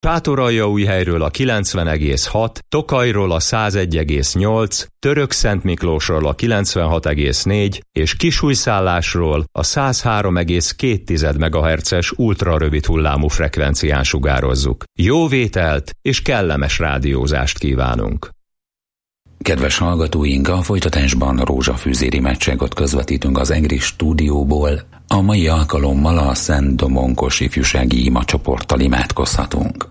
Sátoraljaújhelyről a 90,6, Tokajról a 101,8, Törökszentmiklósról a 96,4 és Kisújszállásról a 103,2 MHz-es ultrarövid hullámú frekvencián sugározzuk. Jó vételt és kellemes rádiózást kívánunk! Kedves hallgatóink, a folytatásban rózsafűzér imádságot közvetítünk az EGRI stúdióból. A mai alkalommal a Szent Domonkos ifjúsági imacsoporttal imádkozhatunk.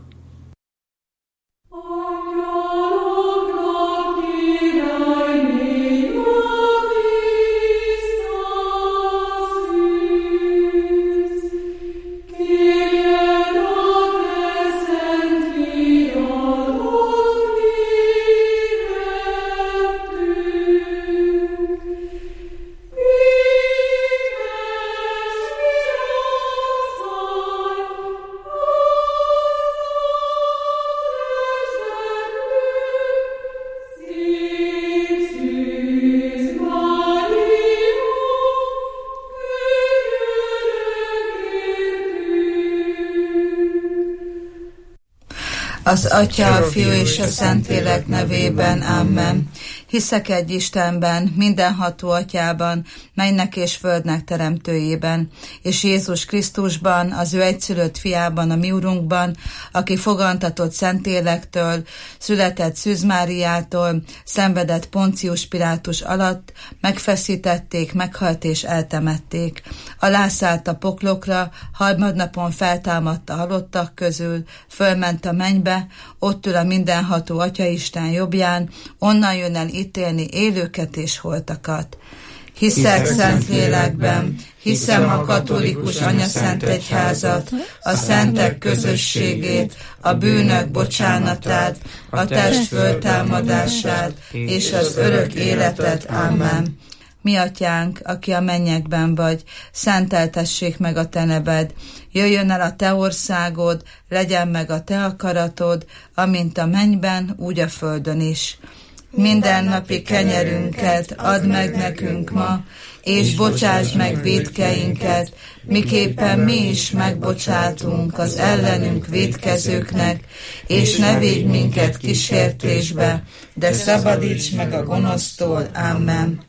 Az Atya, a Fiú és a Szentlélek nevében, amen. Hiszek egy Istenben, mindenható Atyában, mennek és földnek teremtőjében, és Jézus Krisztusban, az ő egyszülött fiában, a mi Urunkban, aki fogantatott Szentlélektől, született Szűz Máriától, szenvedett Poncius Pilátus alatt, megfeszítették, meghalt és eltemették. Alászállt a poklokra, harmadnapon feltámadt a halottak közül, fölment a mennybe, ott ül a mindenható Atyaisten jobbján, onnan jön el ítélni élőket és holtakat. Hiszek Szentlélekben, hiszem a katolikus anyaszent egyházat, a szentek közösségét, a bűnök bocsánatát, a test föltámadását és az örök életet. Amen. Mi Atyánk, aki a mennyekben vagy, szenteltessék meg a te neved, jöjjön el a te országod, legyen meg a te akaratod, amint a mennyben, úgy a földön is. Mindennapi kenyerünket add meg nekünk ma, és bocsáss meg vétkeinket, miképpen mi is megbocsátunk az ellenünk vétkezőknek, és ne védj minket kísértésbe, de szabadíts meg a gonosztól. Amen.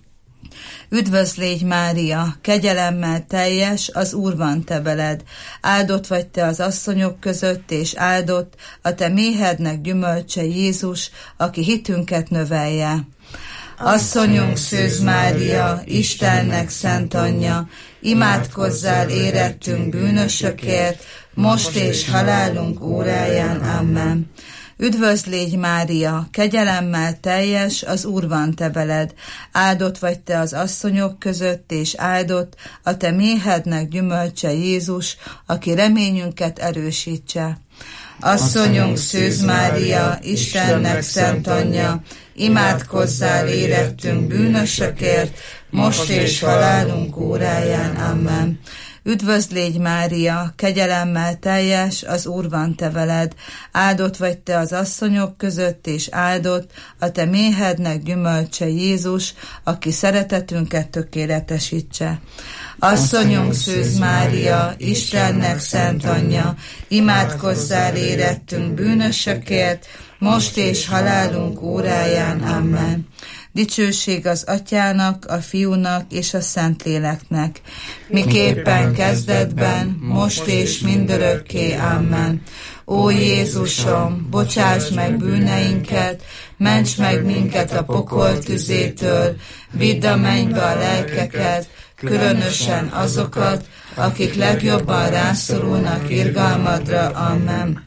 Üdvözl légy, Mária, kegyelemmel teljes, az Úr van te veled. Áldott vagy te az asszonyok között, és áldott a te méhednek gyümölcse Jézus, aki hitünket növelje. Asszonyunk Szűz Mária, Istennek szent anyja, imádkozzál érettünk bűnösökért, most és halálunk óráján. Amen. Üdvözl légy, Mária, kegyelemmel teljes, az Úr van te veled. Áldott vagy te az asszonyok között, és áldott a te méhednek gyümölcse Jézus, aki reményünket erősítse. Asszonyunk Szűz Mária, Istennek szent anyja, imádkozzál érettünk bűnösökért, most és halálunk óráján. Amen. Üdvözl légy, Mária, kegyelemmel teljes, az Úr van te veled. Áldott vagy te az asszonyok között, és áldott a te méhednek gyümölcse Jézus, aki szeretetünket tökéletesítse. Asszonyunk Szűz Mária, Istennek szent anyja, imádkozzál érettünk bűnösökért, most és halálunk óráján. Amen. Dicsőség az Atyának, a Fiúnak és a Szentléleknek, miképpen kezdetben, most és mindörökké. Amen. Ó Jézusom, bocsáss meg bűneinket, ments meg minket a pokol tüzétől, vidd a mennybe a lelkeket, különösen azokat, akik legjobban rászorulnak irgalmadra. Amen.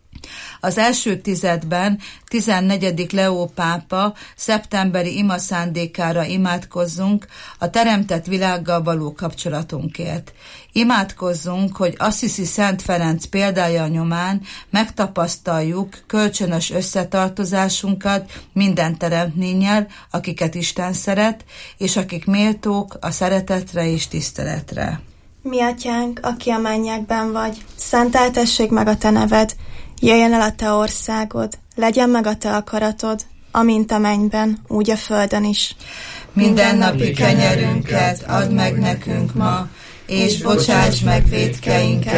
Az első tizedben 14. Leó pápa szeptemberi imaszándékára imádkozzunk a teremtett világgal való kapcsolatunkért. Imádkozzunk, hogy Assisi Szent Ferenc példája nyomán megtapasztaljuk kölcsönös összetartozásunkat minden teremtménnyel, akiket Isten szeret, és akik méltók a szeretetre és tiszteletre. Mi Atyánk, aki a mennyekben vagy, szenteltessék meg a te neved, jöjjön el a te országod, legyen meg a te akaratod, amint a mennyben, úgy a földön is. Mindennapi kenyerünket add meg nekünk ma, és bocsáss meg vétkeinket,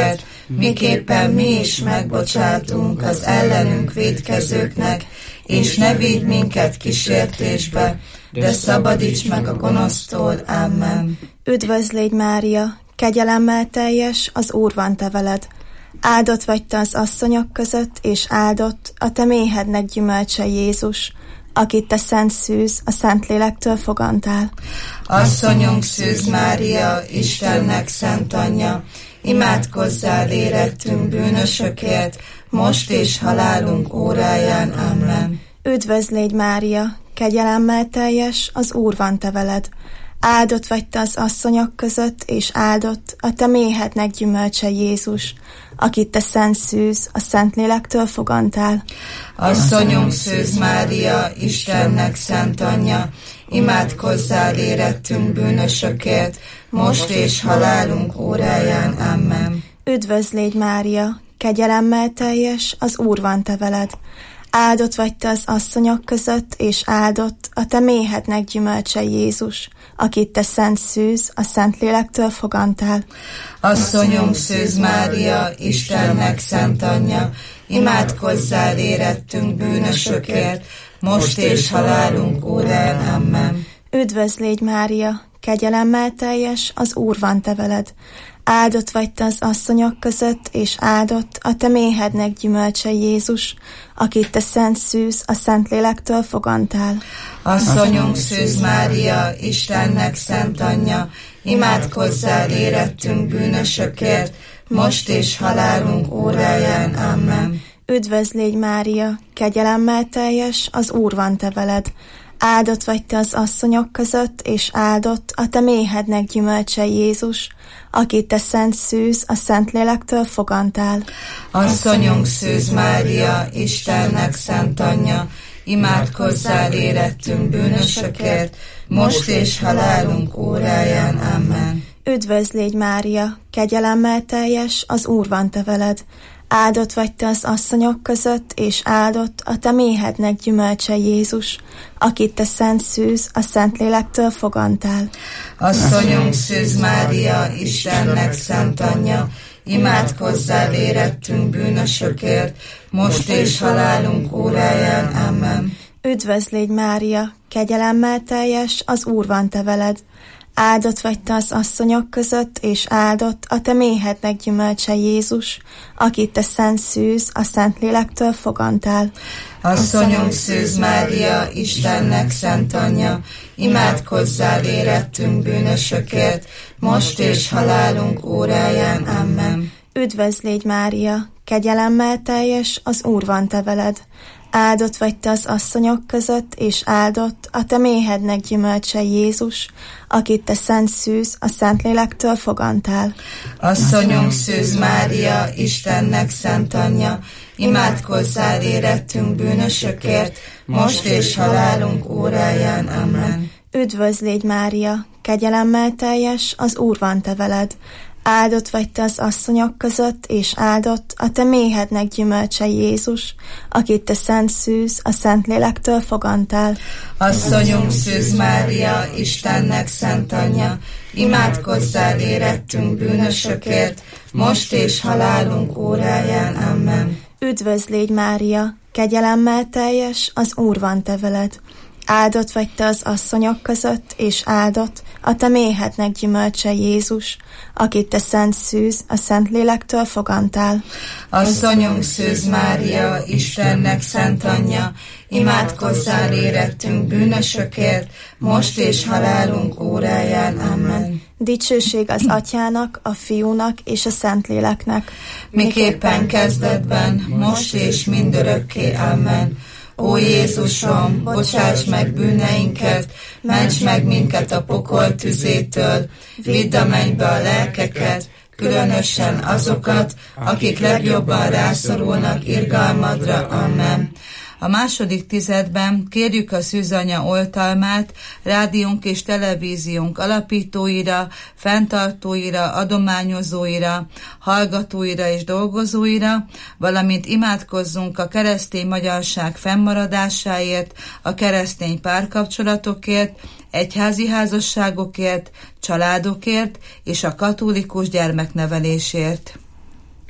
miképpen mi is megbocsátunk az ellenünk vétkezőknek, és ne vigy minket kísértésbe, de szabadíts meg a gonosztól. Amen. Üdvözl légy, Mária, kegyelemmel teljes, az Úr van te veled. Áldott vagy te az asszonyok között, és áldott a te méhednek gyümölcse Jézus, akit te szent szűz, a Szentlélektől fogantál. Asszonyunk Szűz Mária, Istennek szent anyja, imádkozzál érettünk bűnösökért, most és halálunk óráján. Amen. Üdvözl légy, Mária, kegyelemmel teljes, az Úr van te veled. Áldott vagy te az asszonyok között, és áldott a te méhednek gyümölcse Jézus, akit te szent szűz, a Szentlélektől fogantál. Asszonyunk Szűz Mária, Istennek szent anyja, imádkozzál érettünk bűnösökért, most és halálunk óráján. Amen. Üdvözl légy, Mária, kegyelemmel teljes, az Úr van te veled. Áldott vagy te az asszonyok között, és áldott a te méhednek gyümölcse Jézus, akit te szent szűz, a Szentlélektől fogantál. Asszonyunk Szűz Mária, Istennek szent anyja, imádkozzál érettünk bűnösökért, most és halálunk órán. Amen. Üdvözl légy, Mária, kegyelemmel teljes, az Úr van te veled. Áldott vagy te az asszonyok között, és áldott a te méhednek gyümölcse Jézus, akit te szent szűz, a Szentlélektől fogantál. Asszonyunk Szűz Mária, Istennek szent anyja, imádkozzál érettünk bűnösökért, most és halálunk óráján. Amen. Üdvözl légy, Mária, kegyelemmel teljes, az Úr van te veled. Áldott vagy te az asszonyok között, és áldott a te méhednek gyümölcse Jézus, akit te szent szűz, a Szentlélektől fogantál. Asszonyunk Szűz Mária, Istennek szent anyja, imádkozzál érettünk bűnösökért, most és halálunk óráján. Amen. Üdvözl légy, Mária, kegyelemmel teljes, az Úr van te veled. Áldott vagy te az asszonyok között, és áldott a te méhednek gyümölcse Jézus, akit te szent szűz, a Szentlélektől fogantál. Asszonyunk Szűz Mária, Istennek szent anyja, imádkozzál érettünk bűnösökért, most és halálunk óráján. Amen. Üdvözl légy, Mária, kegyelemmel teljes, az Úr van te veled. Áldott vagy te az asszonyok között, és áldott a te méhednek gyümölcse Jézus, akit te szent szűz, a Szentlélektől fogantál. Asszonyunk Szűz Mária, Istennek szent anyja, imádkozzál érettünk bűnösökért, most és halálunk óráján. Amen. Üdvözl légy, Mária, kegyelemmel teljes, az Úr van te veled. Áldott vagy te az asszonyok között, és áldott a te méhednek gyümölcse Jézus, akit te szent szűz, a Szentlélektől fogantál. Asszonyunk Szűz Mária, Istennek szent anyja, imádkozzál érettünk bűnösökért, most és halálunk óráján. Amen. Üdvözl légy, Mária, kegyelemmel teljes, az Úr van te veled. Áldott vagy te az asszonyok között, és áldott a te méhednek gyümölcse Jézus, akit te szent szűz, a Szentlélektől fogantál. Asszonyunk Szűz Mária, Istennek szent anyja, imádkozzál érettünk bűnösökért, most és halálunk óráján. Amen. Üdvözl légy, Mária, kegyelemmel teljes, az Úr van te veled. Áldott vagy te az asszonyok között, és áldott a te méhednek gyümölcse Jézus, akit te szent szűz, a Szentlélektől fogantál. Asszonyunk Szűz Mária, Istennek szent anyja, imádkozzál érettünk bűnösökért, most és halálunk óráján. Amen. Dicsőség az Atyának, a Fiúnak és a Szentléleknek, miképpen kezdetben, most és mindörökké. Amen. Ó Jézusom, bocsáss meg bűneinket, ments meg minket a pokol tüzétől, vidd a mennybe a lelkeket, különösen azokat, akik legjobban rászorulnak irgalmadra. Amen. A második tizedben kérjük a Szűzanya oltalmát rádiónk és televíziónk alapítóira, fenntartóira, adományozóira, hallgatóira és dolgozóira, valamint imádkozzunk a keresztény magyarság fennmaradásáért, a keresztény párkapcsolatokért, egyházi házasságokért, családokért és a katolikus gyermeknevelésért.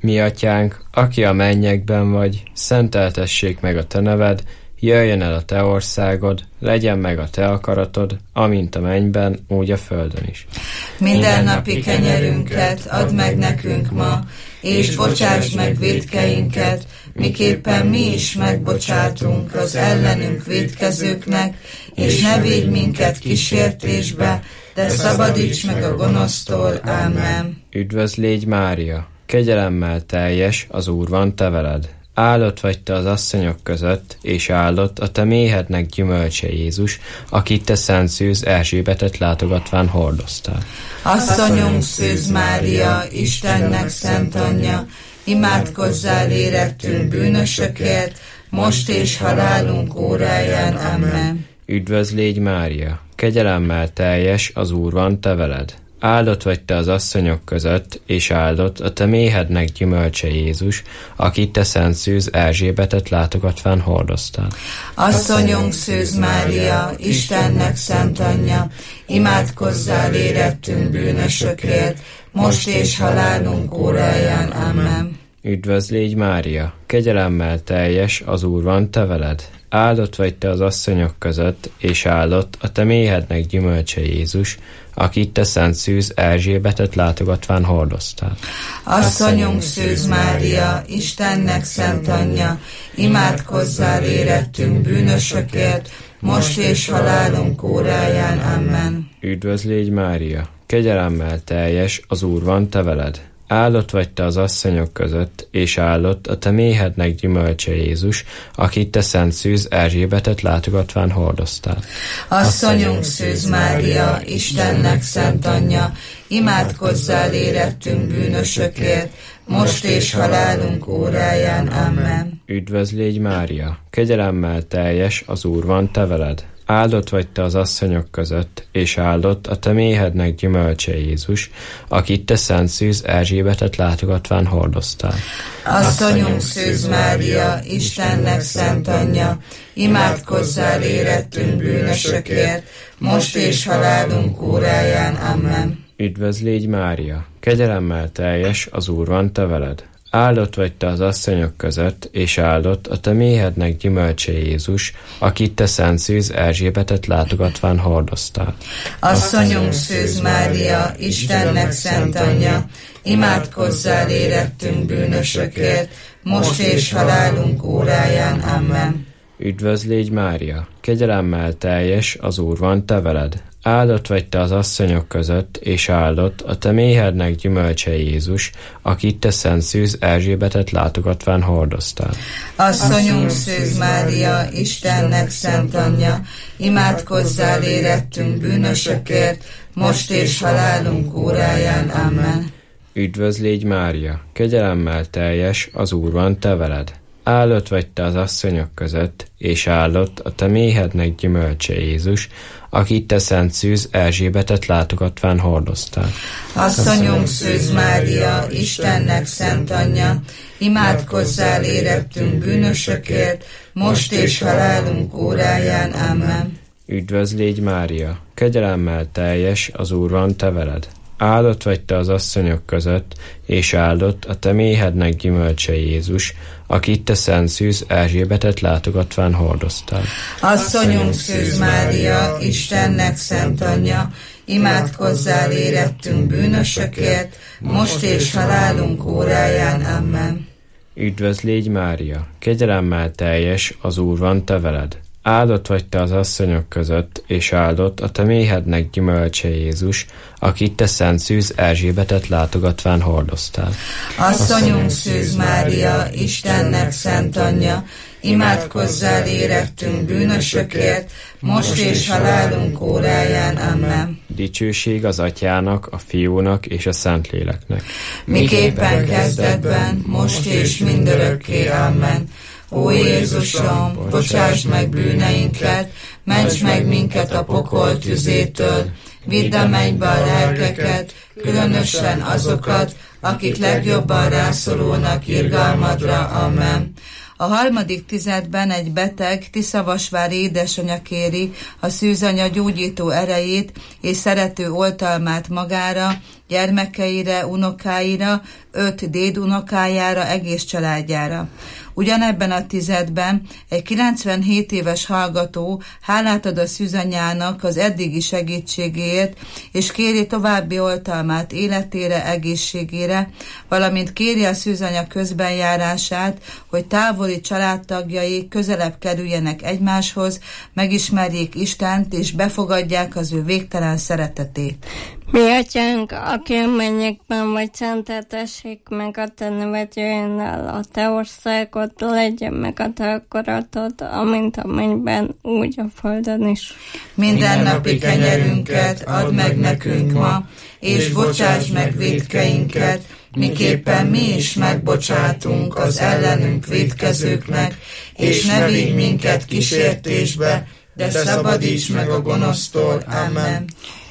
Mi atyánk, aki a mennyekben vagy, szenteltessék meg a te neved, jöjjön el a te országod, legyen meg a te akaratod, amint a mennyben, úgy a földön is. Mindennapi kenyerünket add meg nekünk ma, és bocsásd meg vétkeinket, miképpen mi is megbocsátunk az ellenünk vétkezőknek, és ne védj minket kísértésbe, de szabadíts meg a gonosztól. Ámen. Üdvözl légy Mária, kegyelemmel teljes, az Úr van te veled. Áldott vagy te az asszonyok között, és áldott a te méhednek gyümölcse Jézus, akit te Szent Szűz Erzsébetet látogatván hordoztál. Asszonyunk Szűz Mária, Istennek szent anyja, imádkozzál érettünk bűnösökért, most és halálunk óráján. Amen. Üdvözl légy Mária, kegyelemmel teljes, az Úr van te veled. Áldott vagy te az asszonyok között, és áldott a te méhednek gyümölcse Jézus, akit te Szent Szűz Erzsébetet látogatván hordoztál. Asszonyunk Szűz Mária, Istennek szent anyja, imádkozzál érettünk bűnösökért, most és halálunk óráján. Amen. Üdvözl légy Mária, kegyelemmel teljes, az Úr van te veled. Áldott vagy te az asszonyok között, és áldott a te méhednek gyümölcse Jézus, akit te Szent Szűz Erzsébetet látogatván hordoztál. Asszonyunk Szűz Mária, Istennek szent anyja, imádkozzál érettünk bűnösökért, most és halálunk óráján. Amen. Üdvözl légy Mária, kegyelemmel teljes, az Úr van te veled. Áldott vagy te az asszonyok között, és áldott a te méhednek gyümölcse Jézus, akit te Szent Szűz Erzsébetet látogatván hordoztál. Asszonyunk Szűz Mária, Istennek szent anyja, imádkozzál érettünk bűnösökért, most és halálunk óráján. Amen. Üdvözl légy Mária, kegyelemmel teljes, az Úr van te veled. Áldott vagy te az asszonyok között, és áldott a te méhednek gyümölcse Jézus, akit te Szent Szűz Erzsébetet látogatván hordoztál. Asszonyunk Szűz Mária, Istennek szent anyja, imádkozzál érettünk bűnösökért, most és halálunk óráján. Amen. Üdvözl légy Mária, kegyelemmel teljes, az Úr van te veled. Áldott vagy te az asszonyok között, és áldott a te méhednek gyümölcse Jézus, akit te Szent Szűz Erzsébetet látogatván hordoztál. Asszonyunk Szűz Mária, Istennek szent anyja, imádkozzál érettünk bűnösökért, most és halálunk óráján. Amen. Üdvözl légy Mária, kegyelemmel teljes, az Úr van te veled. Áldott vagy te az asszonyok között, és áldott a te méhednek gyümölcse Jézus, akit te Szent Szűz Erzsébetet látogatván hordoztál. Asszonyunk Szűz Mária, Istennek szent anyja, imádkozzál érettünk bűnösökért, most és halálunk óráján. Amen. Üdvözl légy Mária, kegyelemmel teljes, az Úr van te veled. Áldott vagy te az asszonyok között, és áldott a te méhednek gyümölcse Jézus, akit te Szent Szűz Erzsébetet látogatván hordoztál. Asszonyunk Szűz Mária, Istennek szent anyja, imádkozzál érettünk bűnösökért, most és halálunk óráján. Amen. Üdvözl légy Mária, kegyelemmel teljes, az Úr van te veled. Áldott vagy te az asszonyok között, és áldott a te méhednek gyümölcse Jézus, akit te Szent Szűz Erzsébetet látogatván hordoztál. Asszonyunk Szűz Mária, Istennek szent anyja, imádkozzál érettünk bűnösökért, most és halálunk óráján. Amen. Üdvözl légy Mária, kegyelemmel teljes, az Úr van te veled. Áldott vagy te az asszonyok között, és áldott a te méhednek gyümölcse Jézus, akit te Szent Szűz Erzsébetet látogatván hordoztál. Asszonyunk Szűz Mária, Istennek szent anyja, imádkozzál érettünk bűnösökért, most és halálunk óráján. Amen. Dicsőség az Atyának, a Fiúnak és a Szentléleknek. Miképpen kezdetben, most és mindörökké. Amen. Ó Jézusom, bocsásd meg bűneinket, ments meg minket a pokol tüzétől, vidd a mennybe a lelkeket, különösen azokat, akik legjobban rászorulnak irgalmadra. Amen. A harmadik tizedben egy beteg Tiszavasvári édesanyja kéri a szűzanya gyógyító erejét és szerető oltalmát magára, gyermekeire, unokáira, 5 dédunokájára, egész családjára. Ugyanebben a tizedben egy 97 éves hallgató hálát ad a szűzanyának az eddigi segítségéért, és kéri további oltalmát életére, egészségére, valamint kéri a szűzanya közbenjárását, hogy távoli családtagjai közelebb kerüljenek egymáshoz, megismerjék Istent, és befogadják az ő végtelen szeretetét. Mi atyánk, aki a mennyekben vagy, szenteltessék meg a te neved, jöjjön el a te országod, legyen meg a te akaratod, amint a mennyben, úgy a földön is. Mindennapi kenyerünket add meg nekünk ma, és bocsáss meg vétkeinket, miképpen mi is megbocsátunk az ellenünk vétkezőknek, és ne vigy minket kísértésbe, de szabadíts meg a gonosztól. Amen.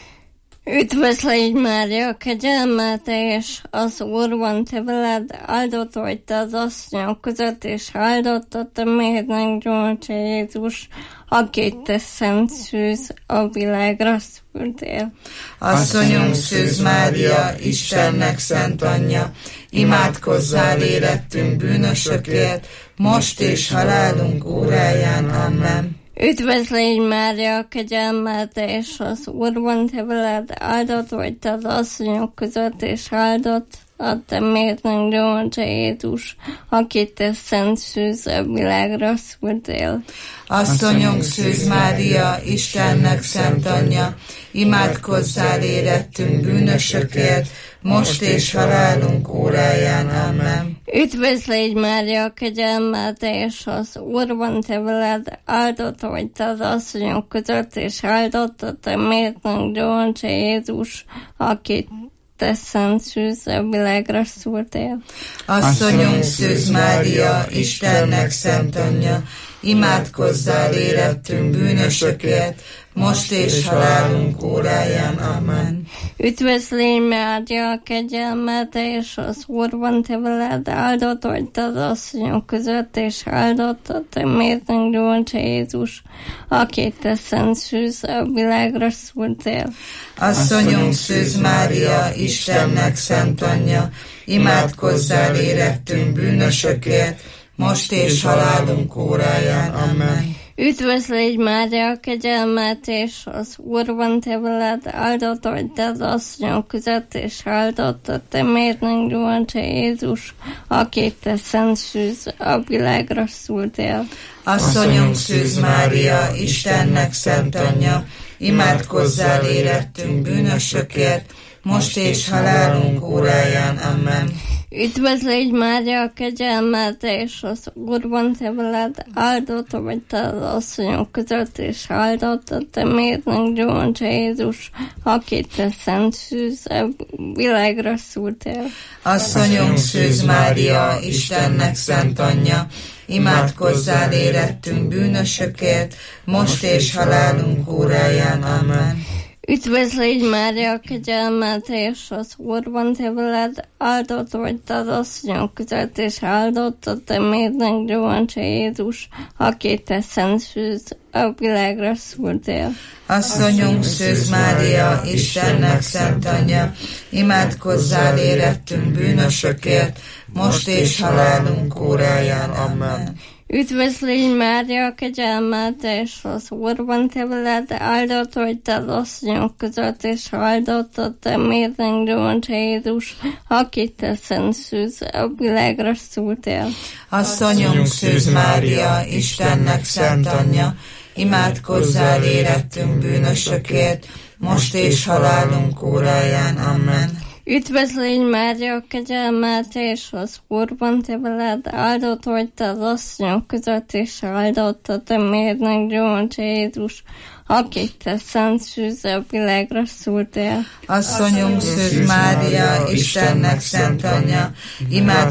Üdvözl légy Mária, kegyelemmel teljes, az Úr van te veled, áldott vagy te az asszonyok között, és áldott a te méhednek gyümölcse Jézus, akit te szent szűz a világra szültél. Asszonyunk Szűz Mária, Istennek szent anyja, imádkozzál érettünk bűnösökért, most és halálunk óráján. Amen. Üdvözl légy Mária, kegyelemmel teljes, az Úr van te veled, áldott vagy te az asszonyok között, és áldott a te méhednek gyümölcse Jézus, akit te szent szűz a világra szültél. Asszonyunk Szűz Mária, Istennek szent anyja, imádkozzál érettünk bűnösökért, most és halálunk óráján. Amen. Üdvözl légy Mária, kegyelemmel teljes, az Úr van te veled, áldott vagy te az asszonyok között, és áldott a te méhednek gyümölcse Jézus, akit te szent szűz a világra szültél. Asszonyunk Szűz Mária, Istennek szent anyja, imádkozzál érettünk bűnösökért, most és halálunk óráján. Amen. Üdvözl légy Mária, kegyelemmel teljes, az Úr van te veled, áldott vagy te az asszonyok között, és áldott a te méhednek gyümölcse Jézus, akit te szent szűz a világra szültél. Asszonyunk Szűz Mária, Istennek szent anyja, imádkozzál érettünk bűnösökért, most és halálunk óráján. Amen. Üdvözl légy Mária, kegyelemmel teljes, az Úr van te veled, áldott vagy te az asszonyok között, és áldott a te méhednek gyümölcse Jézus, akit te szent szűz a világra szültél. Asszonyunk Szűz Mária, Istennek szent anyja, imádkozzál érettünk bűnösökért, most és halálunk óráján. Amen. Üdvözl légy Mária, kegyelemmel teljes, az Úr van te veled, áldott vagy te az asszonyok között, és áldott a te méhednek gyümölcse Jézus, akit te szent szűz a világra szültél. Asszonyunk Szűz Mária, Istennek szent anyja, imádkozzál érettünk bűnösökért, most és halálunk óráján. Amen. Üdvözl légy Mária, kegyelemmel teljes, az Úr van te veled, áldott vagy te az asszonyok között, és áldott a te méhednek gyümölcse Jézus, akit te szent szűz a világra szültél. Asszonyunk Szűz Mária, Istennek szent anyja, imádkozzál érettünk bűnösökért, most és halálunk óráján. Amen. Üdvözl légy Mária, kegyelemmel teljes, az Úr van te veled, áldott vagy te az asszonyok között, és áldott a te méhednek gyümölcse Jézus, akit te szent szűz a világra szültél. Asszonyunk Szűz Mária, Istennek szent anyja, imádkozzál érettünk bűnösökért, most és halálunk óráján. Amen. Üdvözl légy Mária, kegyelemmel teljes, az Úr van te veled, áldott vagy te az asszonyok között, és áldott a te méhednek gyümölcse Jézus, akit te szent szűz a világra szültél. Asszonyunk Szűz Mária, Istennek szent anyja,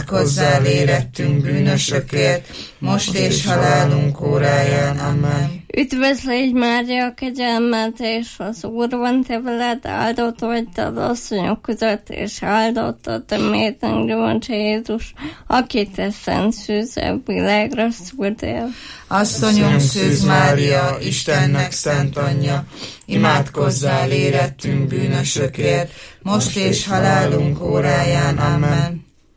imádkozzál érettünk bűnösökért, most és halálunk óráján. Amen. Üdvözl légy Mária, kegyelemmel teljes, az Úr van te veled, áldott vagy te az asszonyok között, és áldott a te méhednek gyümölcse Jézus, akit te szent szűzzel világra szültél. Asszonyunk Szűz Mária, Istennek szent anyja, imádkozzál érettünk bűnösökért, most és halálunk óráján. Amen.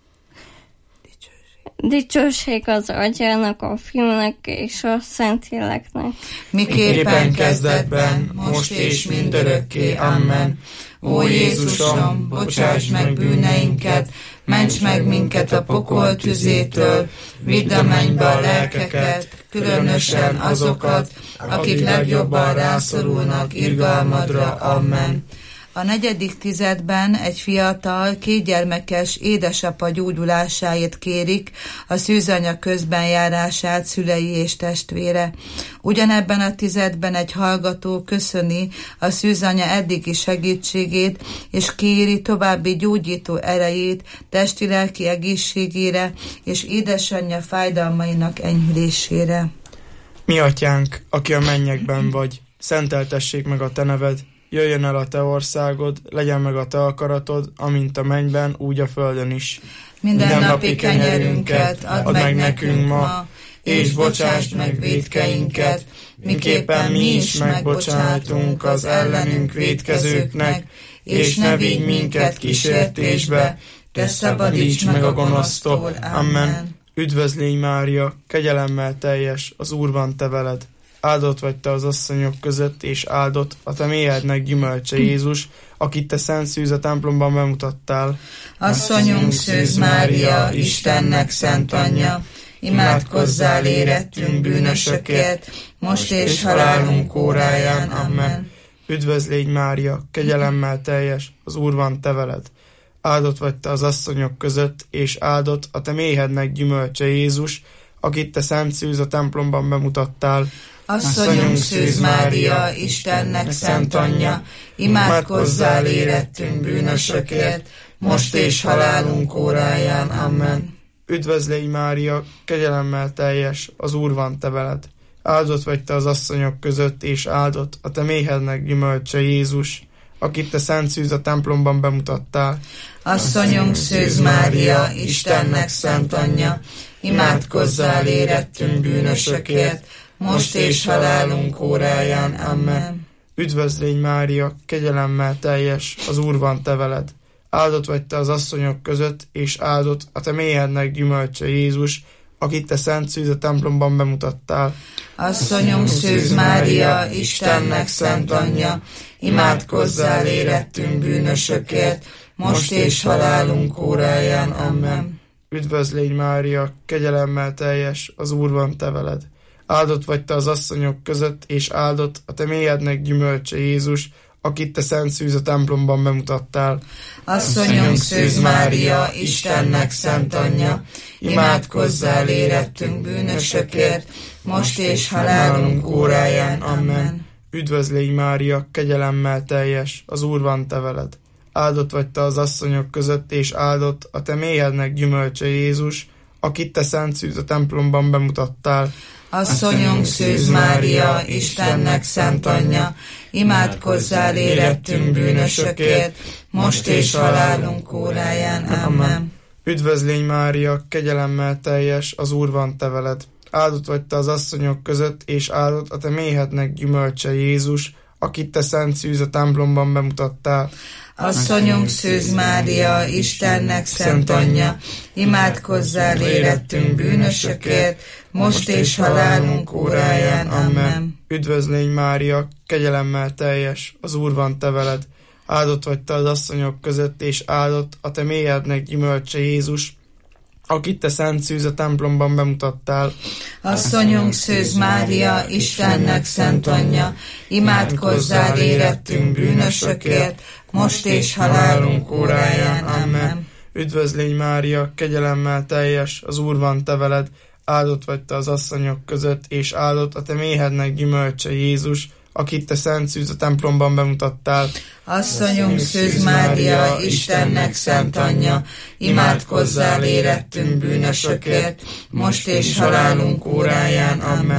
Dicsőség az Atyának, a Fiúnak és a Szentléleknek. Miképpen kezdetben, most és mindörökké. Amen. Ó Jézusom, bocsáss meg bűneinket, ments meg minket a pokol tüzétől, vidd a mennybe a lelkeket, különösen azokat, akik legjobban rászorulnak irgalmadra. Amen. A 4. tizedben egy fiatal, 2 gyermekes édesapa gyógyulásáért kérik a szűzanya közbenjárását szülei és testvére. Ugyanebben a tizedben egy hallgató köszöni a szűzanya eddigi segítségét, és kéri további gyógyító erejét testi-lelki egészségére és édesanyja fájdalmainak enyhülésére. Mi atyánk, aki a mennyekben vagy, szenteltessék meg a te neved, jöjjön el a te országod, legyen meg a te akaratod, amint a mennyben, úgy a földön is. Mindennapi kenyerünket add meg nekünk ma, és bocsásd meg vétkeinket, miképpen mi is megbocsájtunk az ellenünk vétkezőknek, és ne vigy minket kísértésbe, de szabadíts meg a gonosztól. Amen. Üdvözl légy Mária, kegyelemmel teljes, az Úr van te veled. Áldott vagy te az asszonyok között, és áldott a te méhednek gyümölcse Jézus, akit te szent szűz a templomban bemutattál. Asszonyunk Szűz Mária, Istennek szent anyja, imádkozzál érettünk bűnösökért, most és halálunk óráján. Amen. Üdvözl légy Mária, kegyelemmel teljes, az Úr van te veled. Áldott vagy te az asszonyok között, és áldott a te méhednek gyümölcse Jézus, akit te szent szűz a templomban bemutattál. Asszonyunk Szűz Mária, Istennek szent anyja, imádkozzál érettünk bűnösökért, most és halálunk óráján. Amen. Üdvözl légy Mária, kegyelemmel teljes, az Úr van te veled. Áldott vagy te az asszonyok között, és áldott a te méhednek gyümölcse Jézus, akit te szent szűz a templomban bemutattál. Asszonyunk Szűz Mária, Istennek szent anyja, imádkozzál érettünk bűnösökért, most és halálunk óráján. Amen. Üdvözl légy Mária, kegyelemmel teljes, az Úr van te veled. Áldott vagy te az asszonyok között, és áldott a te méhednek gyümölcse Jézus, akit te szent szűz a templomban bemutattál. Asszonyunk Szűz Mária, Istennek szent anyja, imádkozzál érettünk bűnösökért, most és halálunk óráján. Amen. Üdvözl légy Mária, kegyelemmel teljes, az Úr van te veled. Áldott vagy te az asszonyok között, és áldott a te méhednek gyümölcse Jézus, akit te szent szűz a templomban bemutattál. Asszonyunk Szűz Mária, Istennek szent anyja, imádkozzál érettünk bűnösökért, most és halálunk óráján. Amen. Üdvözl légy Mária, kegyelemmel teljes, az Úr van te veled. Áldott vagy te az asszonyok között, és áldott a te méhednek gyümölcse Jézus, akit te szent szűz a templomban bemutattál. Asszonyunk Szűz Mária, Istennek szent anyja, imádkozzál érettünk bűnösökért, most és halálunk óráján. Amen. Üdvözl légy Mária, kegyelemmel teljes, az Úr van te veled. Áldott vagy te az asszonyok között, és áldott a te méhednek gyümölcse Jézus, akit te szent szűz a templomban bemutattál. Asszonyunk Szűz Mária, Istennek szent anyja, imádkozzál érettünk bűnösökért, most és halálunk óráján. Amen. Üdvözl légy Mária, kegyelemmel teljes, az Úr van te veled. Áldott vagy te az asszonyok között, és áldott a te méhednek gyümölcse Jézus, akit te szent szűz a templomban bemutattál. Asszonyunk Szűz Mária, Istennek szent anyja, imádkozzál érettünk bűnösökért, most és halálunk óráján. Amen. Üdvözl légy Mária, kegyelemmel teljes, az Úr van te veled. Áldott vagy te az asszonyok között, és áldott a te méhednek gyümölcse Jézus, akit te szent szűz a templomban bemutattál. Asszonyunk Szűz Mária, Istennek szent anyja, imádkozzál érettünk bűnösökért, most és halálunk óráján. Amen.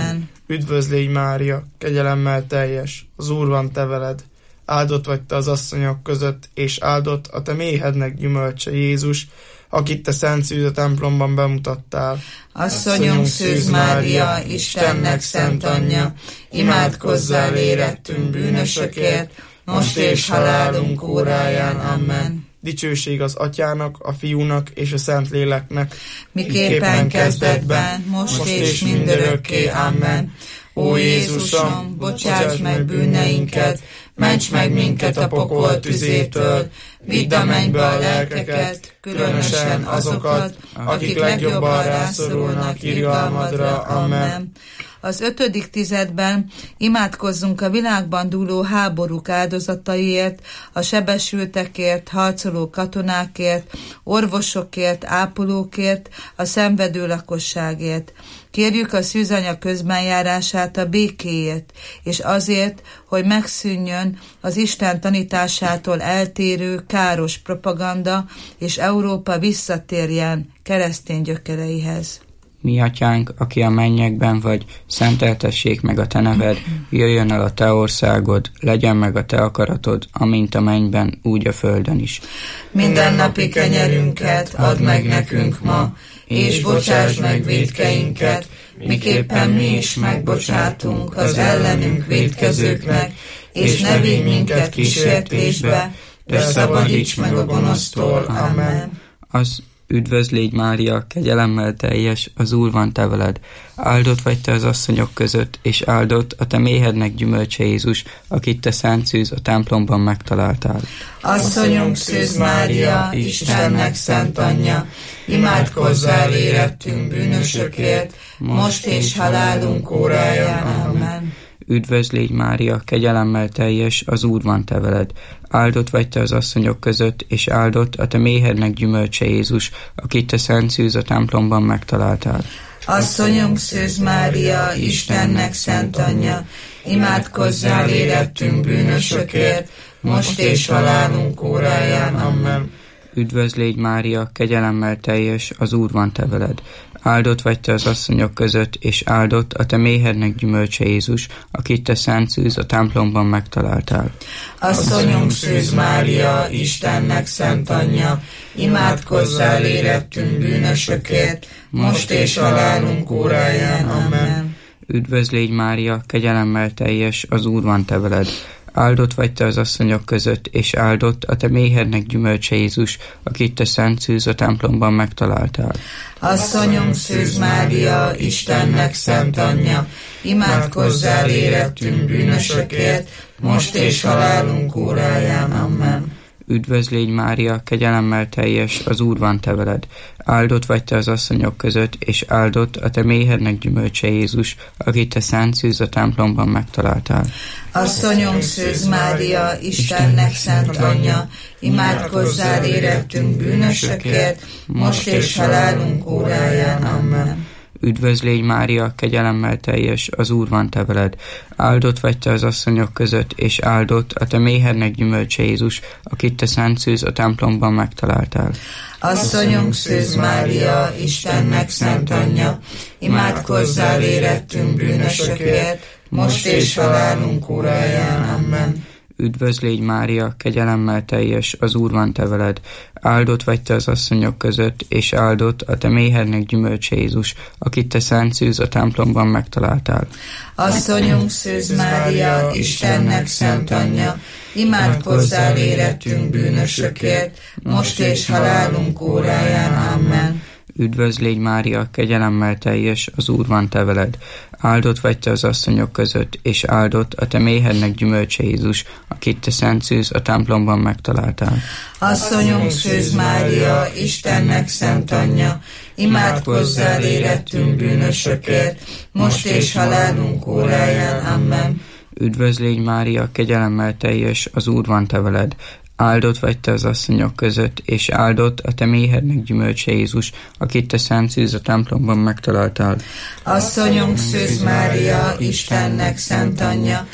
Üdvözl légy Mária, kegyelemmel teljes, az Úr van te veled. Áldott vagy te az asszonyok között, és áldott a te méhednek gyümölcse Jézus, akit te Szent Szűz a templomban bemutattál. Asszonyunk Szűz Mária, Istennek szent anyja, imádkozzál érettünk bűnösökért, most és halálunk óráján. Amen. Dicsőség az Atyának, a Fiúnak és a Szentléleknek, miképpen kezdetben, most és mindörökké. Amen. Ó Jézusom, bocsáss meg bűneinket, ments meg minket a pokol tüzétől, vidd a mennybe a lelkeket, különösen azokat, akik legjobban rászorulnak irgalmadra. Amen. Az 5. tizedben imádkozzunk a világban dúló háborúk áldozataiért, a sebesültekért, harcoló katonákért, orvosokért, ápolókért, a szenvedő lakosságért. Kérjük a szűzanya közbenjárását a békéért, és azért, hogy megszűnjön az Isten tanításától eltérő, káros propaganda, és Európa visszatérjen keresztény gyökereihez. Mi atyánk, aki a mennyekben vagy, szenteltessék meg a te neved, jöjjön el a te országod, legyen meg a te akaratod, amint a mennyben, úgy a földön is. Mindennapi kenyerünket add meg nekünk ma, és bocsáss meg vétkeinket, miképpen mi is megbocsátunk az ellenünk vétkezőknek, és ne vigy minket kísértésbe, de szabadíts meg a gonosztól. Amen. Az üdvözl légy Mária, kegyelemmel teljes, az Úr van te veled. Áldott vagy te az asszonyok között, és áldott a te méhednek gyümölcse Jézus, akit te Szent Szűz a templomban megtaláltál. Asszonyunk Szűz Mária, Istennek szent anyja, imádkozzál érettünk bűnösökért, most és halálunk óráján. Amen. Üdvözl légy Mária, kegyelemmel teljes, az Úr van te veled. Áldott vagy te az asszonyok között, és áldott a te méhednek gyümölcse Jézus, akit te Szent Szűz a templomban megtaláltál. Asszonyunk Szűz Mária, Istennek szent anyja, imádkozzál érettünk bűnösökért, most és halálunk óráján. Amen. Üdvözl légy Mária, kegyelemmel teljes, az Úr van te veled. Áldott vagy te az asszonyok között, és áldott a te méhednek gyümölcse Jézus, akit te Szent Szűz a templomban megtaláltál. Asszonyunk Szűz Mária, Istennek szent anyja, imádkozzál érettünk bűnösökért, most és halálunk óráján. Amen. Üdvözl légy Mária, kegyelemmel teljes, az Úr van te veled. Áldott vagy te az asszonyok között, és áldott a te méhednek gyümölcse Jézus, akit te Szent Szűz a templomban megtaláltál. Asszonyunk Szűz Mária, Istennek szent anyja, imádkozzál érettünk bűnösökért, most és halálunk óráján. Amen. Üdvözl légy Mária, kegyelemmel teljes, az Úr van te veled. Áldott vagy te az asszonyok között, és áldott a te méhednek gyümölcse Jézus, akit te Szent Szűz a templomban megtaláltál. Asszonyunk Szűz Mária, Istennek szent anyja, imádkozzál érettünk bűnösökért, most és halálunk óráján. Amen. Üdvözl légy Mária, kegyelemmel teljes, az Úr van te veled. Áldott vagy te az asszonyok között, és áldott a te méhednek gyümölcse Jézus, akit te Szent Szűz a templomban megtaláltál. Asszonyunk Szűz Mária, Istennek szent anyja, imádkozzál érettünk bűnösökért, most és halálunk óráján. Amen. Üdvözl légy Mária, kegyelemmel teljes, az Úr van te veled. Áldott vagy te az asszonyok között, és áldott a te méhednek gyümölcse Jézus, akit te Szent Szűz a templomban megtaláltál. Asszonyunk Szűz Mária, Istennek szent anyja, imádkozzál érettünk bűnösökért, most és halálunk óráján. Amen. Üdvözl légy Mária, kegyelemmel teljes, az Úr van te veled. Áldott vagy te az asszonyok között, és áldott a te méhednek gyümölcse Jézus, akit te Szent Szűz a templomban megtaláltál. Asszonyunk Szűz Mária, Istennek szent anyja, imádkozzál érettünk bűnösökért, most és halálunk óráján. Amen. Üdvözl légy Mária, kegyelemmel teljes, az Úr van te veled. Áldott vagy te az asszonyok között, és áldott a te méhednek gyümölcse Jézus, akit te Szent Szűz a templomban megtaláltál. Asszonyunk Szűz Mária, Istennek szent anyja,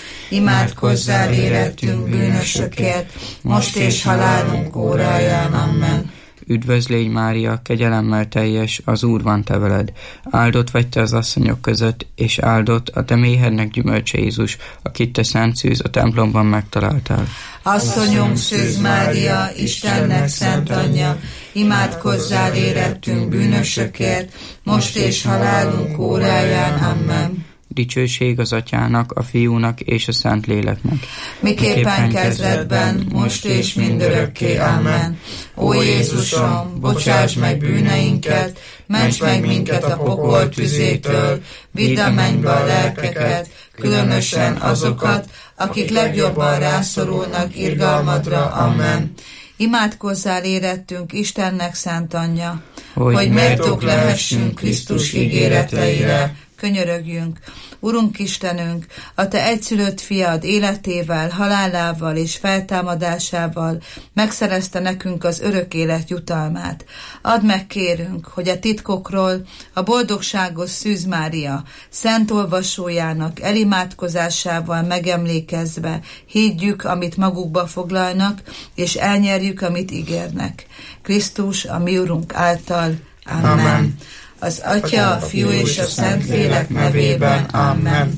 imádkozzál érettünk bűnösökért, most és halálunk óráján. Amen. Üdvözl légy Mária, kegyelemmel teljes, az Úr van te veled. Áldott vagy te az asszonyok között, és áldott a te méhednek gyümölcse Jézus, akit te szent szűz a templomban megtaláltál. Asszonyunk Szűz Mária, Istennek szent anyja, imádkozzál érettünk bűnösökért, most és halálunk óráján. Amen. Dicsőség az Atyának, a Fiúnak és a Szentléleknek. Miképpen kezdetben, most és mindörökké. Amen. Ó Jézusom, bocsáss meg bűneinket, ments meg minket a pokol tüzétől, vidd a mennybe a lelkeket, különösen azokat, akik legjobban rászorulnak irgalmadra. Amen. Imádkozzál érettünk Istennek szent anyja, hogy méltók lehessünk Krisztus ígéreteire. Könyörögjünk. Urunk Istenünk, a te egyszülött fiad életével, halálával és feltámadásával megszerezte nekünk az örök élet jutalmát. Add meg, kérünk, hogy a titkokról a boldogságos Szűz Mária szent olvasójának elimádkozásával megemlékezve higgyük, amit magukba foglalnak, és elnyerjük, amit ígérnek. Krisztus, a mi Urunk által. Amen. Az Atya, a Fiú és a Szentlélek nevében. Amen.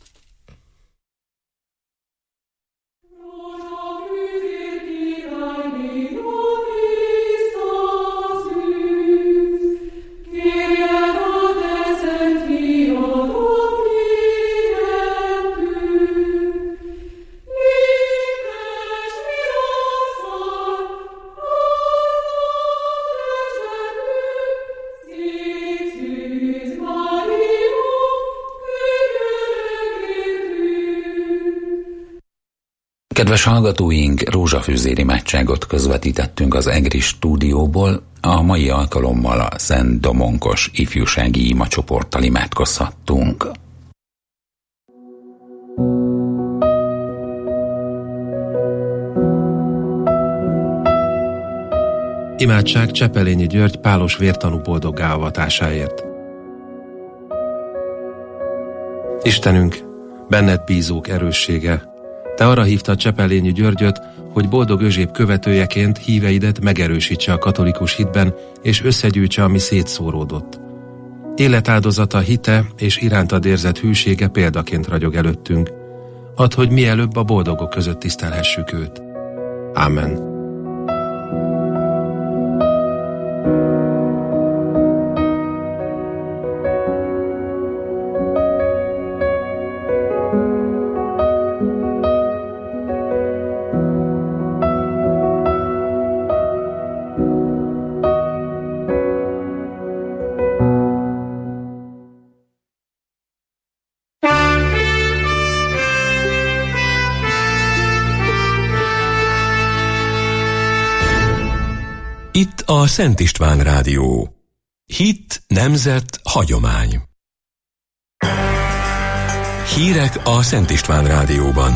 Kedves hallgatóink, rózsafűzér imádságot közvetítettünk az EGRI stúdióból. A mai alkalommal a Szent Domonkos ifjúsági imacsoporttal imádkozhattunk. Imádság Csepelényi György pálos vértanú boldoggá avatásáért. Istenünk, benned bízók erőssége, te arra hívtad Csepelényi Györgyöt, hogy boldog özséb követőjeként híveidet megerősítse a katolikus hitben, és összegyűjtse, ami szétszóródott. Életáldozata, hite és irántad érzett hűsége példaként ragyog előttünk. Add, hogy mielőbb a boldogok között tisztelhessük őt. Ámen. Itt a Szent István Rádió. Hit, nemzet, hagyomány. Hírek a Szent István Rádióban.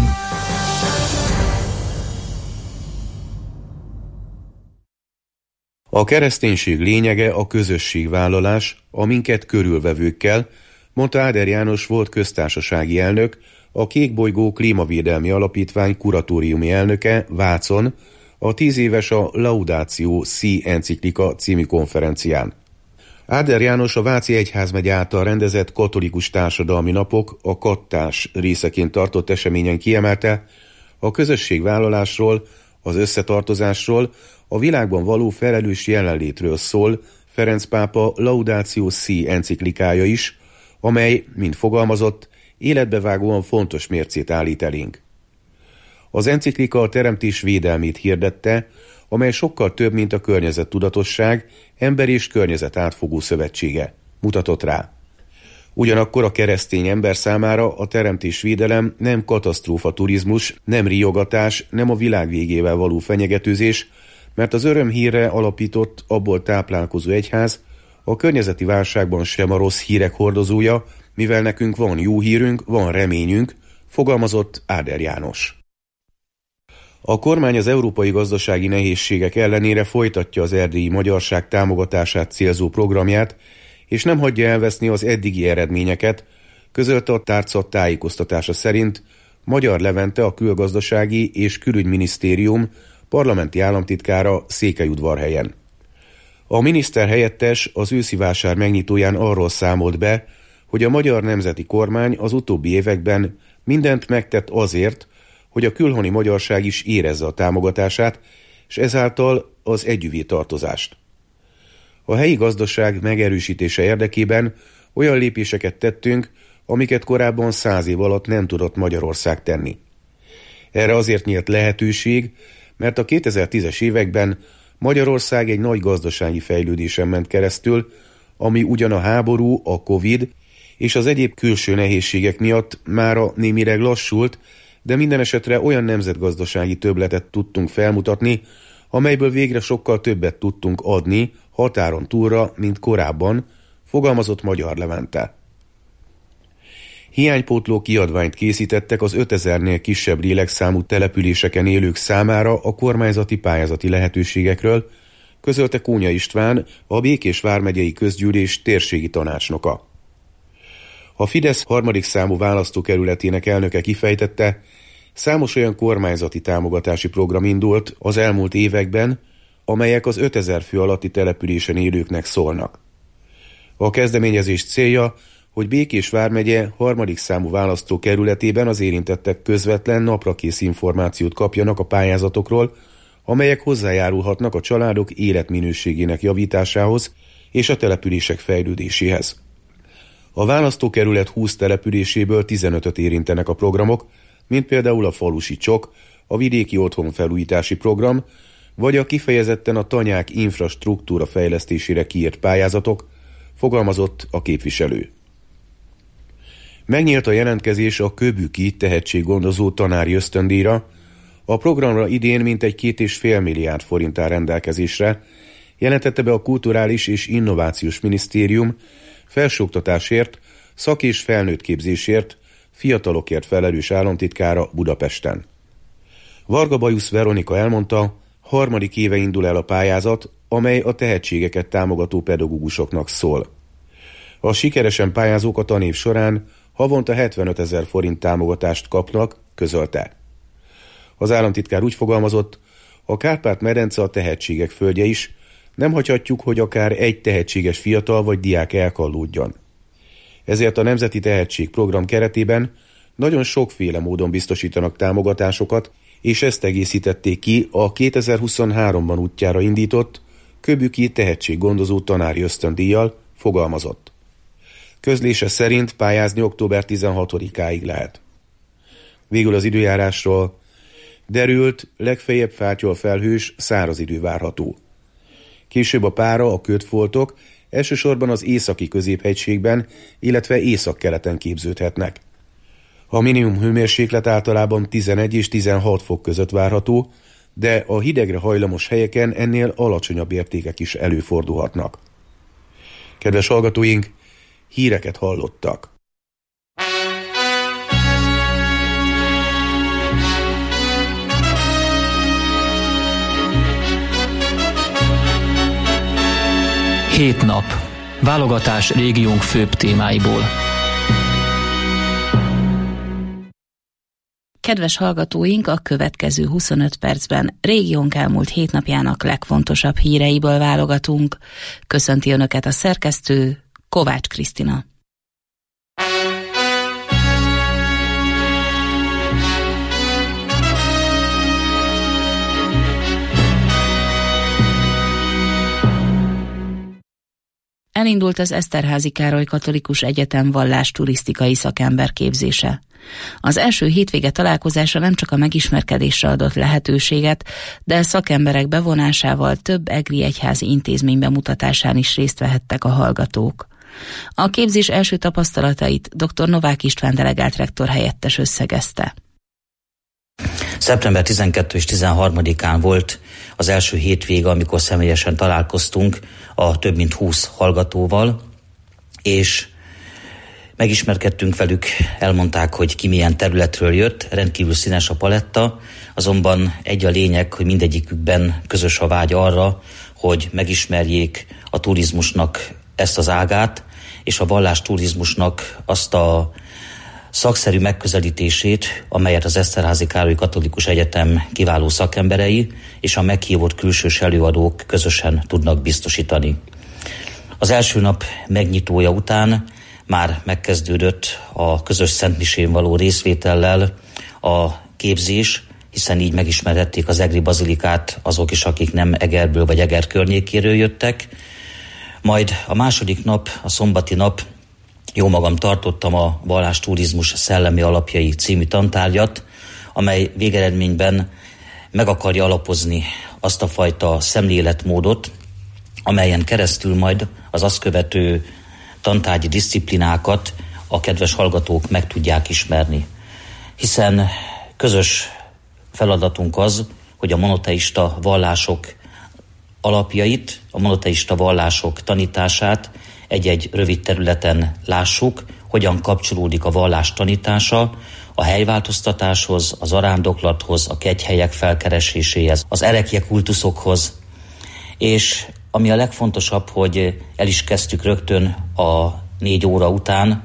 A kereszténység lényege a közösségvállalás a minket körülvevőkkel, mondta Áder János volt köztársasági elnök, a Kékbolygó Klímavédelmi Alapítvány kuratóriumi elnöke Vácon, a 10 éves a Laudatio Si enciklika című konferencián. Áder János a Váci Egyházmegye által rendezett katolikus társadalmi napok, a kattás részeként tartott eseményen kiemelte, a közösségvállalásról, az összetartozásról, a világban való felelős jelenlétről szól Ferenc pápa Laudatio Si enciklikája is, amely, mint fogalmazott, életbevágóan fontos mércét állít elénk. Az enciklika a teremtés védelmét hirdette, amely sokkal több, mint a környezettudatosság, ember és környezet átfogó szövetsége, mutatott rá. Ugyanakkor a keresztény ember számára a teremtésvédelem nem katasztrófa turizmus, nem riogatás, nem a világ végével való fenyegetőzés, mert az örömhírre alapított, abból táplálkozó egyház a környezeti válságban sem a rossz hírek hordozója, mivel nekünk van jó hírünk, van reményünk, fogalmazott Áder János. A kormány az európai gazdasági nehézségek ellenére folytatja az erdélyi magyarság támogatását célzó programját, és nem hagyja elveszni az eddigi eredményeket, közölte a tárca tájékoztatása szerint Magyar Levente, a Külgazdasági és Külügyminisztérium parlamenti államtitkára Székelyudvarhelyen. A miniszter helyettes az őszi vásár megnyitóján arról számolt be, hogy a magyar nemzeti kormány az utóbbi években mindent megtett azért, hogy a külhoni magyarság is érezze a támogatását, és ezáltal az együvé tartozást. A helyi gazdaság megerősítése érdekében olyan lépéseket tettünk, amiket korábban 100 év alatt nem tudott Magyarország tenni. Erre azért nyílt lehetőség, mert a 2010-es években Magyarország egy nagy gazdasági fejlődésen ment keresztül, ami ugyan a háború, a Covid és az egyéb külső nehézségek miatt mára némileg lassult, de minden esetre olyan nemzetgazdasági többletet tudtunk felmutatni, amelyből végre sokkal többet tudtunk adni határon túlra, mint korábban, fogalmazott Magyar Levente. Hiánypótló kiadványt készítettek az 5000-nél kisebb lélekszámú településeken élők számára a kormányzati pályázati lehetőségekről, közölte Kónya István, a Békés vármegyei közgyűlés térségi tanácsnoka. A Fidesz 3. számú választókerületének elnöke kifejtette, számos olyan kormányzati támogatási program indult az elmúlt években, amelyek az 5000 fő alatti településen élőknek szólnak. A kezdeményezés célja, hogy Békés vármegye 3. számú választókerületében az érintettek közvetlen naprakész információt kapjanak a pályázatokról, amelyek hozzájárulhatnak a családok életminőségének javításához és a települések fejlődéséhez. A választókerület 20 településéből 15-öt érintenek a programok, mint például a falusi csok, a vidéki otthonfelújítási program, vagy a kifejezetten a tanyák infrastruktúra fejlesztésére kiírt pályázatok, fogalmazott a képviselő. Megnyílt a jelentkezés a Köbüki tehetséggondozó tanári ösztöndíjra, a programra idén mintegy 2,5 milliárd forint áll rendelkezésre, jelentette be a Kulturális és Innovációs Minisztérium felsőoktatásért, szak- és felnőttképzésért, fiatalokért felelős államtitkára Budapesten. Varga Bajusz Veronika elmondta, 3. éve indul el a pályázat, amely a tehetségeket támogató pedagógusoknak szól. A sikeresen pályázók a tanév során havonta 75 000 forint támogatást kapnak, közölte. Az államtitkár úgy fogalmazott, a Kárpát-medence a tehetségek földje is, nem hagyhatjuk, hogy akár egy tehetséges fiatal vagy diák elkallódjon. Ezért a Nemzeti Tehetség Program keretében nagyon sokféle módon biztosítanak támogatásokat, és ezt egészítették ki a 2023-ban útjára indított Köbüki tehetséggondozó tanári ösztöndíjjal, fogalmazott. Közlése szerint pályázni október 16-áig lehet. Végül az időjárásról: derült, legfeljebb fátyol felhős, száraz idő várható. Később a pára, a kötfoltok elsősorban az északi középhegységben, illetve északkeleten képződhetnek. A minimum hőmérséklet általában 11 és 16 fok között várható, de a hidegre hajlamos helyeken ennél alacsonyabb értékek is előfordulhatnak. Kedves hallgatóink, híreket hallottak. Hét nap. Válogatás régiónk főbb témáiból. Kedves hallgatóink, a következő 25 percben régiónk elmúlt 7 napjának legfontosabb híreiből válogatunk. Köszönti Önöket a szerkesztő, Kovács Krisztina. Elindult az Eszterházy Károly Katolikus Egyetem vallásturisztikai szakemberképzése. Az első hétvége találkozása nem csak a megismerkedésre adott lehetőséget, de szakemberek bevonásával több egri egyházi intézmény bemutatásán is részt vehettek a hallgatók. A képzés első tapasztalatait dr. Novák István delegált rektor helyettes összegezte. Szeptember 12 és 13-án volt az első hétvége, amikor személyesen találkoztunk a több mint 20 hallgatóval, és megismerkedtünk velük, elmondták, hogy ki milyen területről jött, rendkívül színes a paletta, azonban egy a lényeg, hogy mindegyikükben közös a vágy arra, hogy megismerjék a turizmusnak ezt az ágát, és a vallásturizmusnak azt a szakszerű megközelítését, amelyet az Eszterházy Károly Katolikus Egyetem kiváló szakemberei és a meghívott külsős előadók közösen tudnak biztosítani. Az első nap megnyitója után már megkezdődött a közös szentmisén való részvétellel a képzés, hiszen így megismerhették az egri bazilikát azok is, akik nem Egerből vagy Eger környékéről jöttek. Majd a második nap, a szombati nap, jó magam tartottam a vallásturizmus szellemi alapjai című tantárgyat, amely végeredményben meg akarja alapozni azt a fajta szemléletmódot, amelyen keresztül majd az azt követő tantárgyi diszciplinákat a kedves hallgatók meg tudják ismerni. Hiszen közös feladatunk az, hogy a monoteista vallások alapjait, a monoteista vallások tanítását egy-egy rövid területen lássuk, hogyan kapcsolódik a vallás tanítása a helyváltoztatáshoz, az arándoklathoz, a kegyhelyek felkereséséhez, az erekje kultuszokhoz. És ami a legfontosabb, hogy el is kezdtük rögtön a 4 óra után,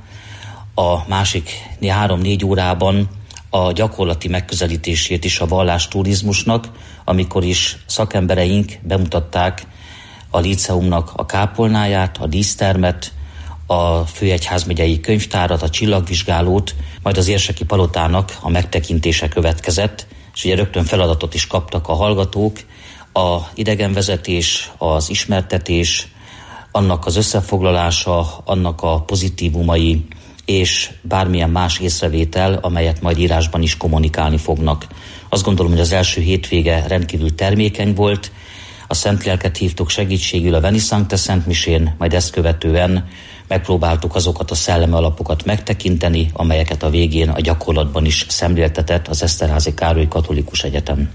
a másik 3-4 órában a gyakorlati megközelítését is a vallásturizmusnak, amikor is szakembereink bemutatták a líceumnak a kápolnáját, a dísztermet, a Főegyházmegyei könyvtárat, a csillagvizsgálót, majd az érseki palotának a megtekintése következett, és ugye rögtön feladatot is kaptak a hallgatók, a idegenvezetés, az ismertetés, annak az összefoglalása, annak a pozitívumai, és bármilyen más észrevétel, amelyet majd írásban is kommunikálni fognak. Azt gondolom, hogy az első hétvége rendkívül termékeny volt, a Szent Lelket hívtuk segítségül a Veni Sancte szentmisén, majd ezt követően megpróbáltuk azokat a szellemi alapokat megtekinteni, amelyeket a végén a gyakorlatban is szemléltetett az Eszterházy Károly Katolikus Egyetem.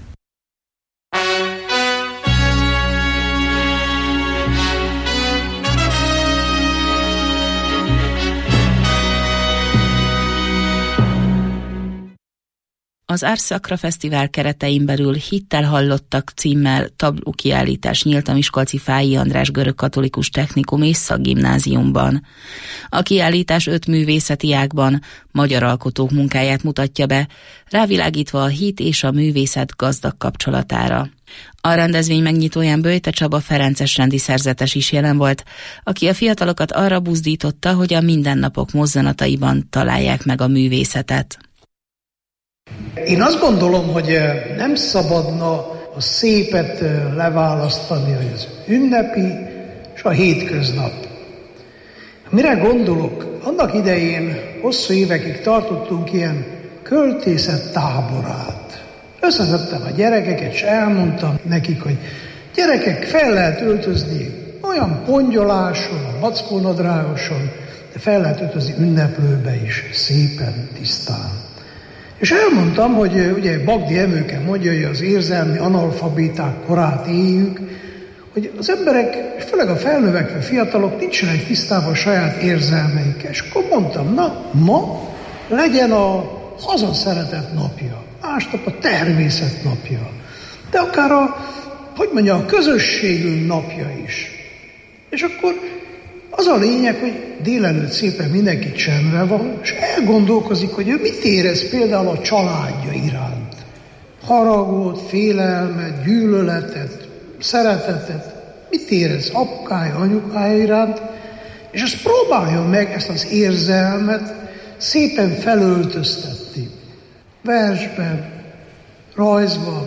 Az Ars Sacra Fesztivál keretein belül Hittel hallottak címmel tablókiállítás nyílt a miskolci Fáy András görögkatolikus technikum és szakgimnáziumban. A kiállítás 5 művészeti ágban magyar alkotók munkáját mutatja be, rávilágítva a hit és a művészet gazdag kapcsolatára. A rendezvény megnyitóján Böjte Csaba ferences rendi szerzetes is jelen volt, aki a fiatalokat arra buzdította, hogy a mindennapok mozzanataiban találják meg a művészetet. Én azt gondolom, hogy nem szabadna a szépet leválasztani az ünnepi és a hétköznap. Mire gondolok? Annak idején hosszú évekig tartottunk ilyen költészet táborát. Összeszedtem a gyerekeket, és elmondtam nekik, hogy gyerekek, fel lehet öltözni olyan pongyoláson, a mackónadrágoson, de fel lehet öltözni ünneplőbe is, szépen, tisztán. És elmondtam, hogy ugye Bagdi Emőke mondja, hogy az érzelmi analfabéták korát éljük, hogy az emberek, főleg a felnövekvő fiatalok nincsenek tisztában a saját érzelmeikkel. És akkor mondtam, na, ma legyen a hazaszeretet napja, másnap a természet napja, de akár a közösségünk napja is. És akkor az a lényeg, hogy délelőtt szépen mindenki csendben van, és elgondolkozik, hogy ő mit érez például a családja iránt. Haragot, félelmet, gyűlöletet, szeretetet, mit érez apukája, anyukája iránt, és azt próbálja meg ezt az érzelmet szépen felöltöztetni. Versben, rajzban,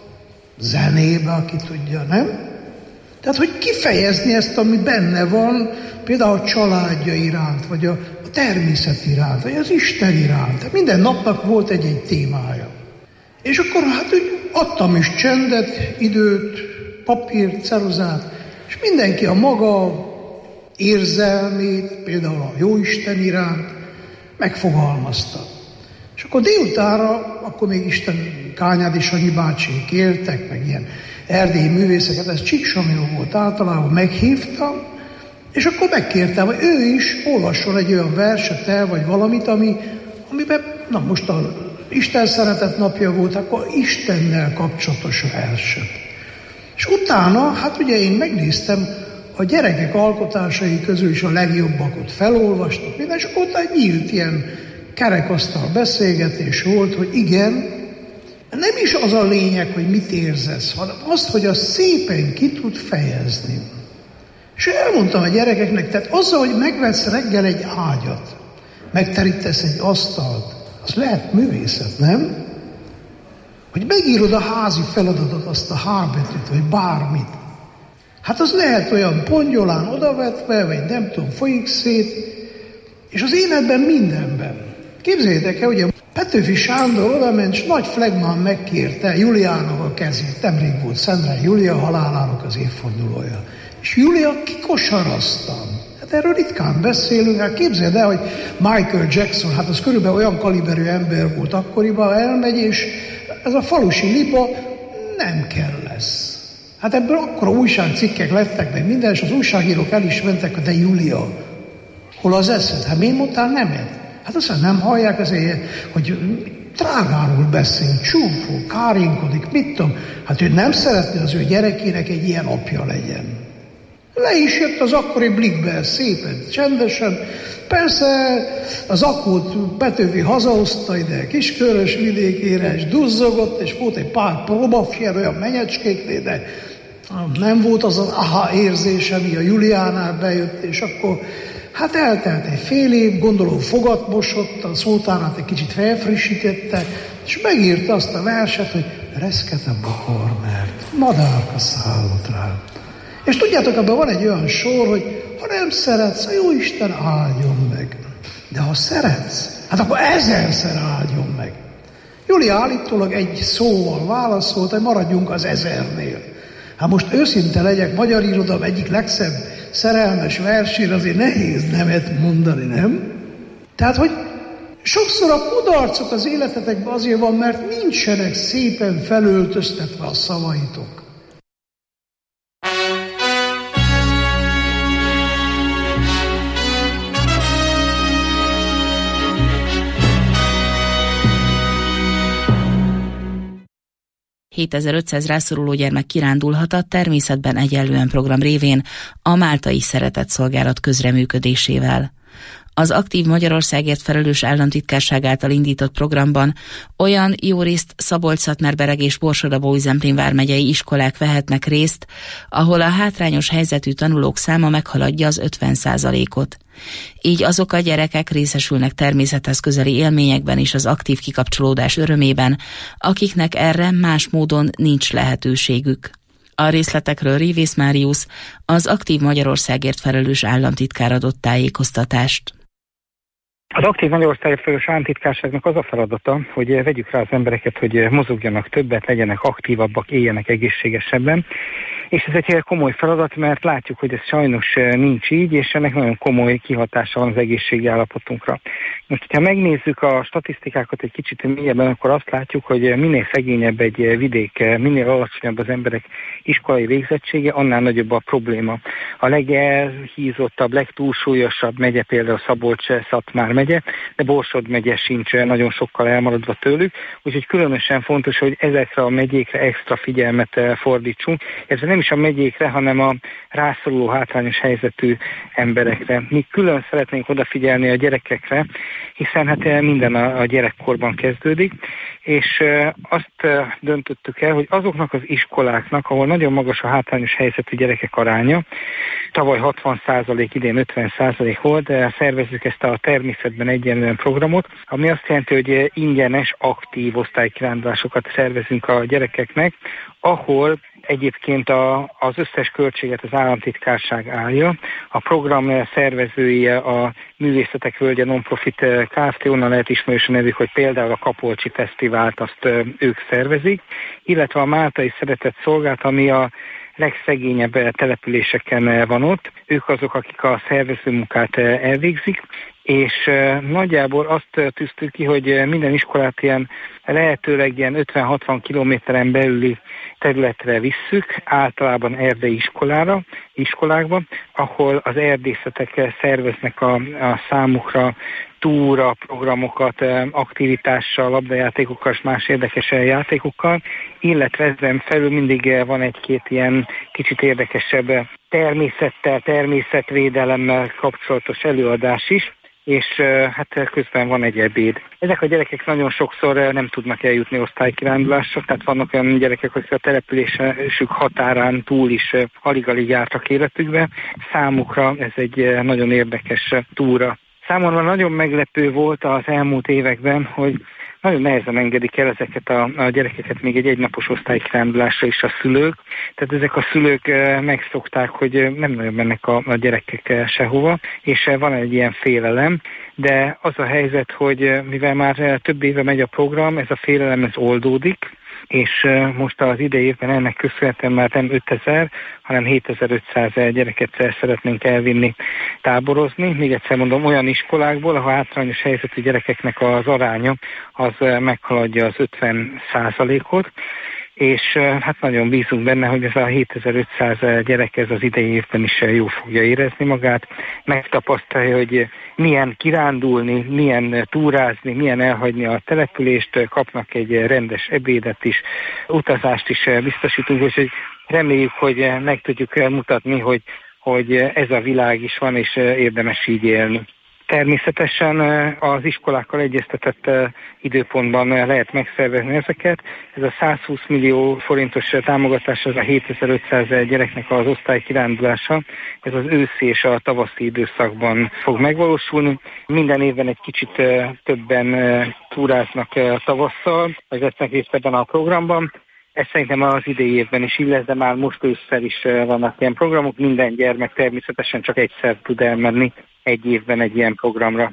zenébe, aki tudja, nem? Tehát, hogy kifejezni ezt, ami benne van, például a családja iránt, vagy a természet iránt, vagy az Isten iránt. Minden napnak volt egy témája. És akkor hát úgy adtam is csendet, időt, papírt, ceruzát, és mindenki a maga érzelmét, például a Jóisten iránt megfogalmazta. És akkor délutánra, akkor még Isten Kányádi Sanyi bácsiék éltek, meg ilyen erdélyi művészeket, ez Csíksamjó volt általában, meghívtam, és akkor megkértem, hogy ő is olvasson egy olyan verset el, vagy valamit, amiben, na most a Isten szeretet napja volt, akkor Istennel kapcsolatos verset. És utána, hát ugye én megnéztem, a gyerekek alkotásai közül is a legjobbakot felolvastak, minden, és akkor ott nyílt ilyen kerekasztal beszélgetés volt, hogy igen, nem is az a lényeg, hogy mit érzesz, hanem azt, hogy azt szépen ki tud fejezni. És elmondtam a gyerekeknek, tehát azzal, hogy megvesz reggel egy ágyat, megterítesz egy asztalt, az lehet művészet, nem? Hogy megírod a házi feladatot, azt a H betűt, vagy bármit. Hát az lehet olyan pongyolán odavetve, vagy nem tudom, folyik szét, és az életben mindenben. Képzeljétek el, hogy a Petőfi Sándor odament, és nagy flegmán megkérte Juliának a kezét. Nemrég volt Szendre Júlia halálának az évfordulója. És Júlia kikosarazta. Hát erről ritkán beszélünk. Hát képzeld el, hogy Michael Jackson, hát az körülbelül olyan kaliberű ember volt akkoriban, elmegy, és ez a falusi liba nem kell lesz. Hát ebből akkora újságcikkek lettek, meg minden, és az újságírók el is mentek, de Júlia, hol az eszed? Hát miért mondtál nemet? Hát aztán nem hallják azért, hogy trágáról beszél, csúfol, kárinkodik, mit tudom. Hát ő nem szeretné az ő gyerekének egy ilyen apja legyen. Le is jött az akkori Blikbe szépen, csendesen. Persze az akkót Petőfi hazahozta ide Kiskörös vidékére, és duzzogott, és volt egy pár próbafjer olyan menyecskéknél, de nem volt az az aha érzése, ami a Juliánál bejött, és akkor hát eltelt egy fél év, gondolom fogat mosott, a szótárát egy kicsit felfrissítette, és megírta azt a verset, hogy reszket a bokor, mert madárka szállott rá. És tudjátok, abban van egy olyan sor, hogy ha nem szeretsz, a Jóisten áldjon meg. De ha szeretsz, hát akkor 1000-szer áldjon meg. Júlia állítólag egy szóval válaszolt, hogy maradjunk az 1000-nél. Hát most őszinte legyek, magyar irodalom egyik legszebb szerelmes versére azért nehéz nemet mondani, nem? Tehát, hogy sokszor a kudarcok az életetekben azért van, mert nincsenek szépen felöltöztetve a szavaitok. ...7500 rászoruló gyermek kirándulhat a Természetben egyenlően program révén a Máltai Szeretetszolgálat közreműködésével. Az Aktív Magyarországért felelős államtitkárság által indított programban olyan jórészt Szabolcs-Szatmár-Bereg és Borsod-Abaúj-Zemplén vármegyei iskolák vehetnek részt, ahol a hátrányos helyzetű tanulók száma meghaladja az 50%-ot. Így azok a gyerekek részesülnek természethez közeli élményekben és az aktív kikapcsolódás örömében, akiknek erre más módon nincs lehetőségük. A részletekről Révész Máriusz, az Aktív Magyarországért felelős államtitkár adott tájékoztatást. Az Aktív Magyarországért felelős államtitkárságnak az a feladata, hogy vegyük rá az embereket, hogy mozogjanak többet, legyenek aktívabbak, éljenek egészségesebben. És ez egy komoly feladat, mert látjuk, hogy ez sajnos nincs így, és ennek nagyon komoly kihatása van az egészségi állapotunkra. Most, ha megnézzük a statisztikákat egy kicsit mélyebben, akkor azt látjuk, hogy minél szegényebb egy vidék, minél alacsonyabb az emberek iskolai végzettsége, annál nagyobb a probléma. A legelhízottabb, legtúlsúlyosabb megye például Szabolcs-Szatmár megye, de Borsod megye sincs nagyon sokkal elmaradva tőlük, úgyhogy különösen fontos, hogy ezekre a megyékre extra figyelmet fordítsunk. Ez nem is a megyékre, hanem a rászoruló hátrányos helyzetű emberekre. Mi külön szeretnénk odafigyelni a gyerekekre, hiszen hát minden a gyerekkorban kezdődik, és azt döntöttük el, hogy azoknak az iskoláknak, ahol nagyon magas a hátrányos helyzetű gyerekek aránya, tavaly 60%, idén 50% volt, de szervezzük ezt a Természetben egyenlően programot, ami azt jelenti, hogy ingyenes, aktív osztálykirándulásokat szervezünk a gyerekeknek, ahol egyébként az összes költséget az államtitkárság állja. A program szervezője a Művészetek Völgye Nonprofit Kft. Onnan lehet ismerős a nevük, hogy például a Kapolcsi Fesztivált azt ők szervezik, illetve a Máltai Szeretetszolgálat, ami a legszegényebb településeken van ott. Ők azok, akik a szervezőmunkát elvégzik, és nagyjából azt tűztük ki, hogy minden iskolát ilyen lehetőleg ilyen 50-60 kilométeren belüli területre visszük, általában erdei iskolákba, ahol az erdészetek szerveznek a számukra túra programokat, aktivitással, labdajátékokkal és más érdekes játékokkal, illetve ezen felül mindig van egy-két ilyen kicsit érdekesebb természettel, természetvédelemmel kapcsolatos előadás is. és hát közben van egy ebéd. Ezek a gyerekek nagyon sokszor nem tudnak eljutni osztálykirándulásra, tehát vannak olyan gyerekek, akik a településük határán túl is alig-alig jártak életükbe. Számukra ez egy nagyon érdekes túra. Számomra nagyon meglepő volt az elmúlt években, hogy nagyon nehezen engedik el ezeket a gyerekeket még egy egynapos osztálykirándulásra is a szülők. Tehát ezek a szülők megszokták, hogy nem nagyon mennek a gyerekek sehova, és van egy ilyen félelem. De az a helyzet, hogy mivel már több éve megy a program, ez a félelem oldódik, és most az idei évben ennek köszönhetően már nem 5000, hanem 7500 gyereket szeretnénk elvinni táborozni. Még egyszer mondom, olyan iskolákból, ahol hátrányos helyzetű gyerekeknek az aránya az meghaladja az 50%-ot, és hát nagyon bízunk benne, hogy ez a 7500 gyerek ez az idei évben is jól fogja érezni magát, megtapasztalja, hogy milyen kirándulni, milyen túrázni, milyen elhagyni a települést, kapnak egy rendes ebédet is, utazást is biztosítunk, úgyhogy reméljük, hogy meg tudjuk mutatni, hogy ez a világ is van, és érdemes így élni. Természetesen az iskolákkal egyeztetett időpontban lehet megszervezni ezeket. Ez a 120 millió forintos támogatás, az a 7500 gyereknek az osztálykirándulása. Ez az őszi és a tavaszi időszakban fog megvalósulni. Minden évben egy kicsit többen túráznak tavasszal, vagy vesznek részt ebben a programban. Ez szerintem az idei évben is így lesz, de már most ősszel is vannak ilyen programok. Minden gyermek természetesen csak egyszer tud elmenni egy évben egy ilyen programra.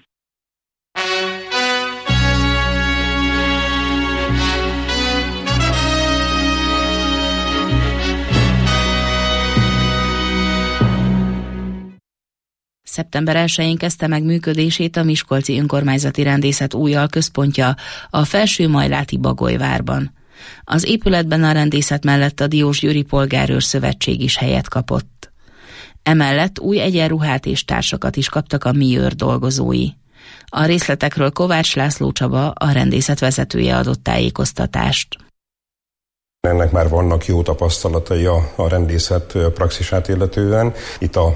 Szeptember 1-én kezdte meg működését a Miskolci Önkormányzati Rendészet új alközpontja a Felső-Majláti Bagolyvárban. Az épületben a rendészet mellett a Diósgyőri Polgárőr Szövetség is helyet kapott. Emellett új egyenruhát és társakat is kaptak a MIőr dolgozói. A részletekről Kovács László Csaba, a rendészet vezetője adott tájékoztatást. Ennek már vannak jó tapasztalatai a rendészet praxisát illetően. Itt a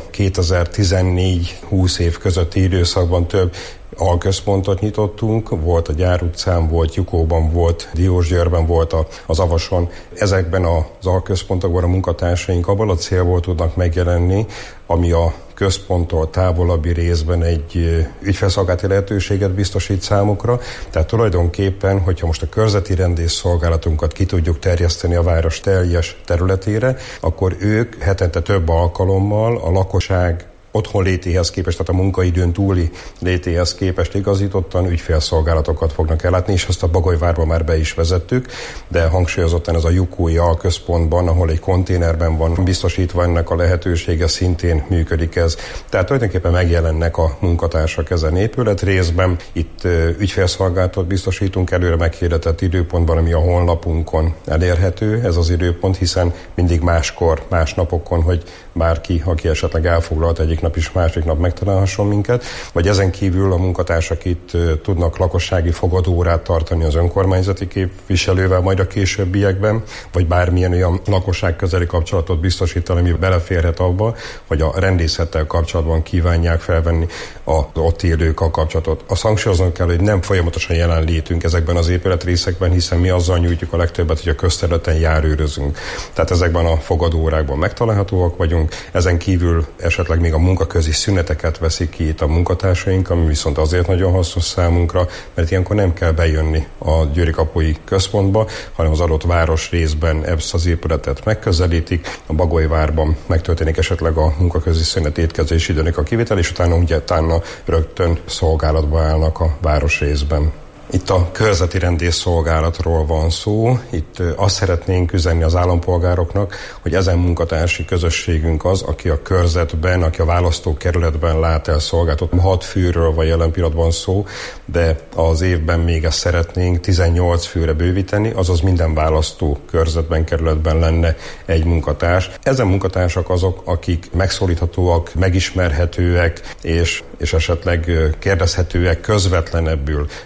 2014-20 év közötti időszakban több alközpontot nyitottunk, volt a Gyár utcán, volt Jukóban, volt Diósgyőrben, volt az Avason. Ezekben az alközpontokban a munkatársaink abban a célból tudnak megjelenni, ami a központtól távolabbi részben egy ügyfélszolgálati lehetőséget biztosít számukra. Tehát tulajdonképpen, hogyha most a körzeti rendészszolgálatunkat ki tudjuk terjeszteni a város teljes területére, akkor ők hetente több alkalommal a lakosság otthon létéhez képest, tehát a munkaidőn túli létéhez képest igazítottan ügyfélszolgálatokat fognak ellátni, és azt a Bagolyvárba már be is vezettük, de hangsúlyozottan ez a Jukói alközpontban, ahol egy konténerben van biztosítva ennek a lehetősége, szintén működik ez. Tehát tulajdonképpen megjelennek a munkatársak ezen épület részben. Itt ügyfélszolgálatot biztosítunk előre meghirdetett időpontban, ami a honlapunkon elérhető, ez az időpont, hiszen mindig máskor, más napokon, hogy bárki, aki esetleg elfoglalt egyik nap is, másik nap megtalálhasson minket, vagy ezen kívül a munkatársak itt tudnak lakossági fogadóórát tartani az önkormányzati képviselővel majd a későbbiekben, vagy bármilyen olyan lakosság közeli kapcsolatot biztosítani, ami beleférhet abba, hogy a rendészettel kapcsolatban kívánják felvenni az ott élők a kapcsolatot. Azt hangsúlyoznom kell, hogy nem folyamatosan jelenlétünk ezekben az épületrészekben, hiszen mi azzal nyújtjuk a legtöbbet, hogy a közterületen járőrözünk. Tehát ezekben a fogadóórákban megtalálhatóak vagyunk, ezen kívül esetleg még a munkaközi szüneteket veszik ki itt a munkatársaink, ami viszont azért nagyon hasznos számunkra, mert ilyenkor nem kell bejönni a Győri Kapui Központba, hanem az adott város részben ezt az épületet megközelítik, a Bagolyvárban megtörténik esetleg a munkaközi szünet étkezési időnek a kivétel, és utána rögtön szolgálatba állnak a város részben. Itt a körzeti rendészszolgálatról van szó. Itt azt szeretnénk üzenni az állampolgároknak, hogy ezen munkatársi közösségünk az, aki a körzetben, aki a választókerületben lát el szolgálatot. 6 főről van jelen pillanatban szó, de az évben még ezt szeretnénk 18 főre bővíteni, azaz minden választókörzetben, kerületben lenne egy munkatárs. Ezen munkatársak azok, akik megszólíthatóak, megismerhetőek, és esetleg kérdezhetőek közvetlenebbül. De hangsúlyozom,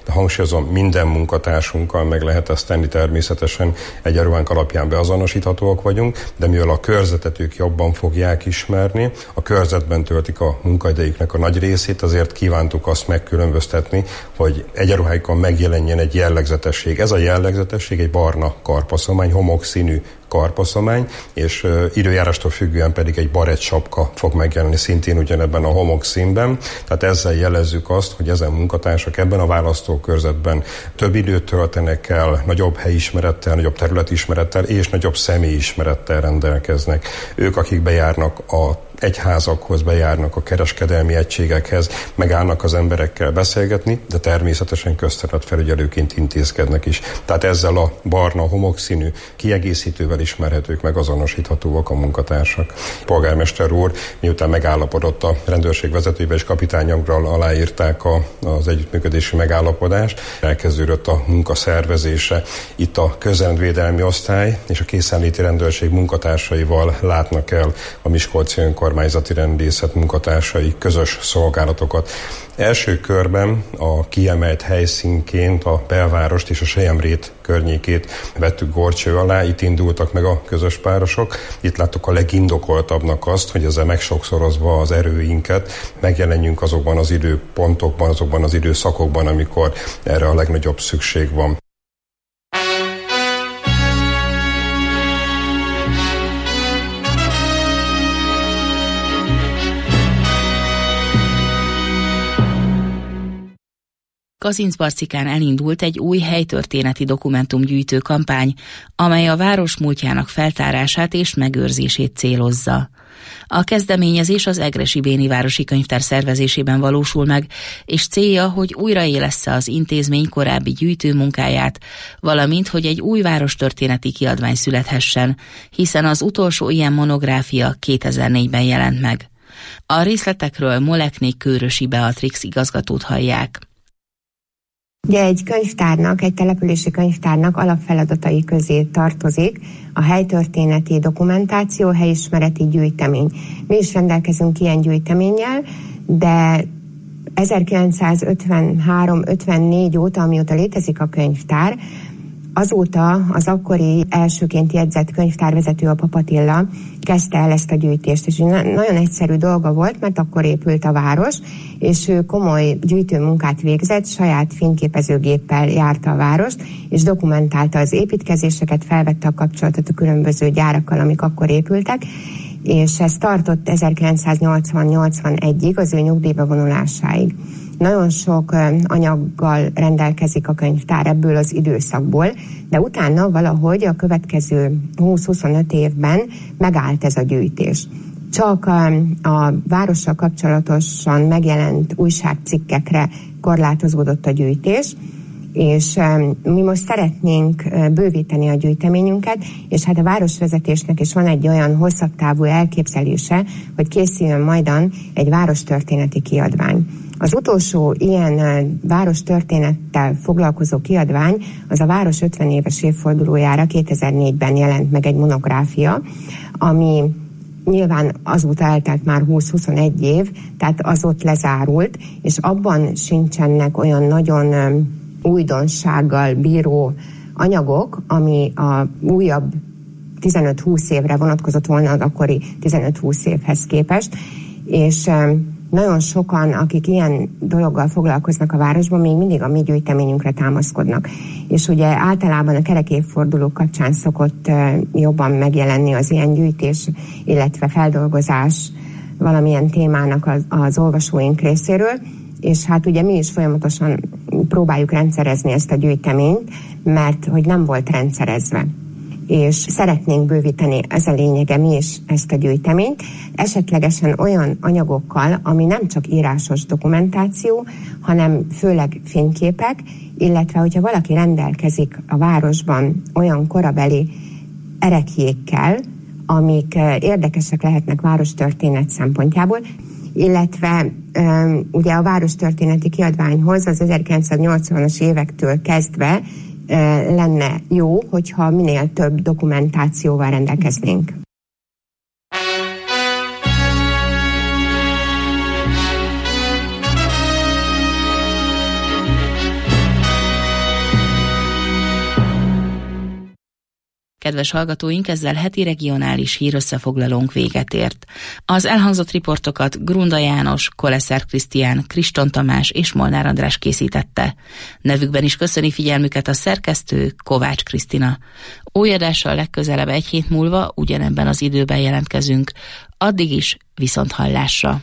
hangsúlyozom, minden munkatársunkkal meg lehet ezt tenni, természetesen egyenruhánk alapján beazonosíthatóak vagyunk, de mivel a körzetet ők jobban fogják ismerni, a körzetben töltik a munkaidejüknek a nagy részét, azért kívántuk azt megkülönböztetni, hogy egyenruháikon megjelenjen egy jellegzetesség. Ez a jellegzetesség egy barna karpaszomány, homokszínű karpaszomány, és időjárástól függően pedig egy barett sapka fog megjelenni szintén ugyanebben a homokszínben. Tehát ezzel jelezzük azt, hogy ezen munkatársak ebben a választókörzetben több időt töltenek el, nagyobb helyismerettel, nagyobb területismerettel és nagyobb személyismerettel rendelkeznek. Ők, akik bejárnak a egyházakhoz, bejárnak a kereskedelmi egységekhez, megállnak az emberekkel beszélgetni, de természetesen közterületfelügyelőként intézkednek is. Tehát ezzel a barna homokszínű kiegészítővel ismerhetők, meg azonosíthatóak a munkatársak. Polgármester úr, miután megállapodott a rendőrség vezetőjével és kapitányagral aláírták az együttműködési megállapodást, elkezdődött a munkaszervezése. Itt a közrendvédelmi osztály és a készenléti rendőrség munkatársaival látnak el a Miskolci önkormányzati rendészet munkatársai közös szolgálatokat. Első körben a kiemelt helyszínként a belvárost és a Selyemrét környékét vettük górcső alá, itt indultak meg a közös párosok. Itt láttuk a legindokoltabbnak azt, hogy ezzel megsokszorozva az erőinket megjelenjünk azokban az időpontokban, azokban az időszakokban, amikor erre a legnagyobb szükség van. Kazincbarcikán elindult egy új helytörténeti dokumentumgyűjtő kampány, amely a város múltjának feltárását és megőrzését célozza. A kezdeményezés az Egressy Béni Városi Könyvtár szervezésében valósul meg, és célja, hogy újraélessze az intézmény korábbi gyűjtőmunkáját, valamint, hogy egy új várostörténeti kiadvány születhessen, hiszen az utolsó ilyen monográfia 2004-ben jelent meg. A részletekről Molekné Kőrösi Beatrix igazgatót hallják. Ugye egy könyvtárnak, egy települési könyvtárnak alapfeladatai közé tartozik a helytörténeti dokumentáció, helyismereti gyűjtemény. Mi is rendelkezünk ilyen gyűjteménnyel, de 1953-54 óta, amióta létezik a könyvtár, azóta az akkori elsőként jegyzett könyvtárvezető, a Pap Attila kezdte el ezt a gyűjtést, és nagyon egyszerű dolga volt, mert akkor épült a város, és ő komoly gyűjtőmunkát végzett, saját fényképezőgéppel járta a várost, és dokumentálta az építkezéseket, felvette a kapcsolatot a különböző gyárakkal, amik akkor épültek, és ez tartott 1980-81-ig, az ő nyugdíjba vonulásáig. Nagyon sok anyaggal rendelkezik a könyvtár ebből az időszakból, de utána valahogy a következő 20-25 évben megállt ez a gyűjtés. Csak a várossal kapcsolatosan megjelent újságcikkekre korlátozódott a gyűjtés, és mi most szeretnénk bővíteni a gyűjteményünket, és hát a városvezetésnek is van egy olyan hosszabb távú elképzelése, hogy készüljön majdan egy várostörténeti kiadvány. Az utolsó ilyen várostörténettel foglalkozó kiadvány az a város 50 éves évfordulójára 2004-ben jelent meg egy monográfia, ami nyilván azóta eltelt már 20-21 év, tehát az ott lezárult, és abban sincsenek olyan nagyon újdonsággal bíró anyagok, ami a újabb 15-20 évre vonatkozott volna az akkori 15-20 évhez képest, és nagyon sokan, akik ilyen dologgal foglalkoznak a városban, még mindig a mi gyűjteményünkre támaszkodnak. És ugye általában a kerek évfordulók kapcsán szokott jobban megjelenni az ilyen gyűjtés, illetve feldolgozás valamilyen témának az olvasóink részéről, és hát ugye mi is folyamatosan próbáljuk rendszerezni ezt a gyűjteményt, mert hogy nem volt rendszerezve. És szeretnénk bővíteni, ez a lényege, mi is ezt a gyűjteményt, esetlegesen olyan anyagokkal, ami nem csak írásos dokumentáció, hanem főleg fényképek, illetve hogyha valaki rendelkezik a városban olyan korabeli ereklyékkel, amik érdekesek lehetnek várostörténet szempontjából, illetve ugye a várostörténeti kiadványhoz az 1980-as évektől kezdve lenne jó, hogyha minél több dokumentációval rendelkeznénk. Kedves hallgatóink, ezzel heti regionális hírösszefoglalónk véget ért. Az elhangzott riportokat Grunda János, Koleszer Krisztián, Kriston Tamás és Molnár András készítette. Nevükben is köszöni figyelmüket a szerkesztő, Kovács Krisztina. Új adással legközelebb egy hét múlva ugyanebben az időben jelentkezünk. Addig is viszonthallásra.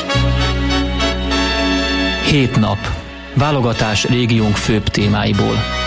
Hét nap. Válogatás régiónk főbb témáiból.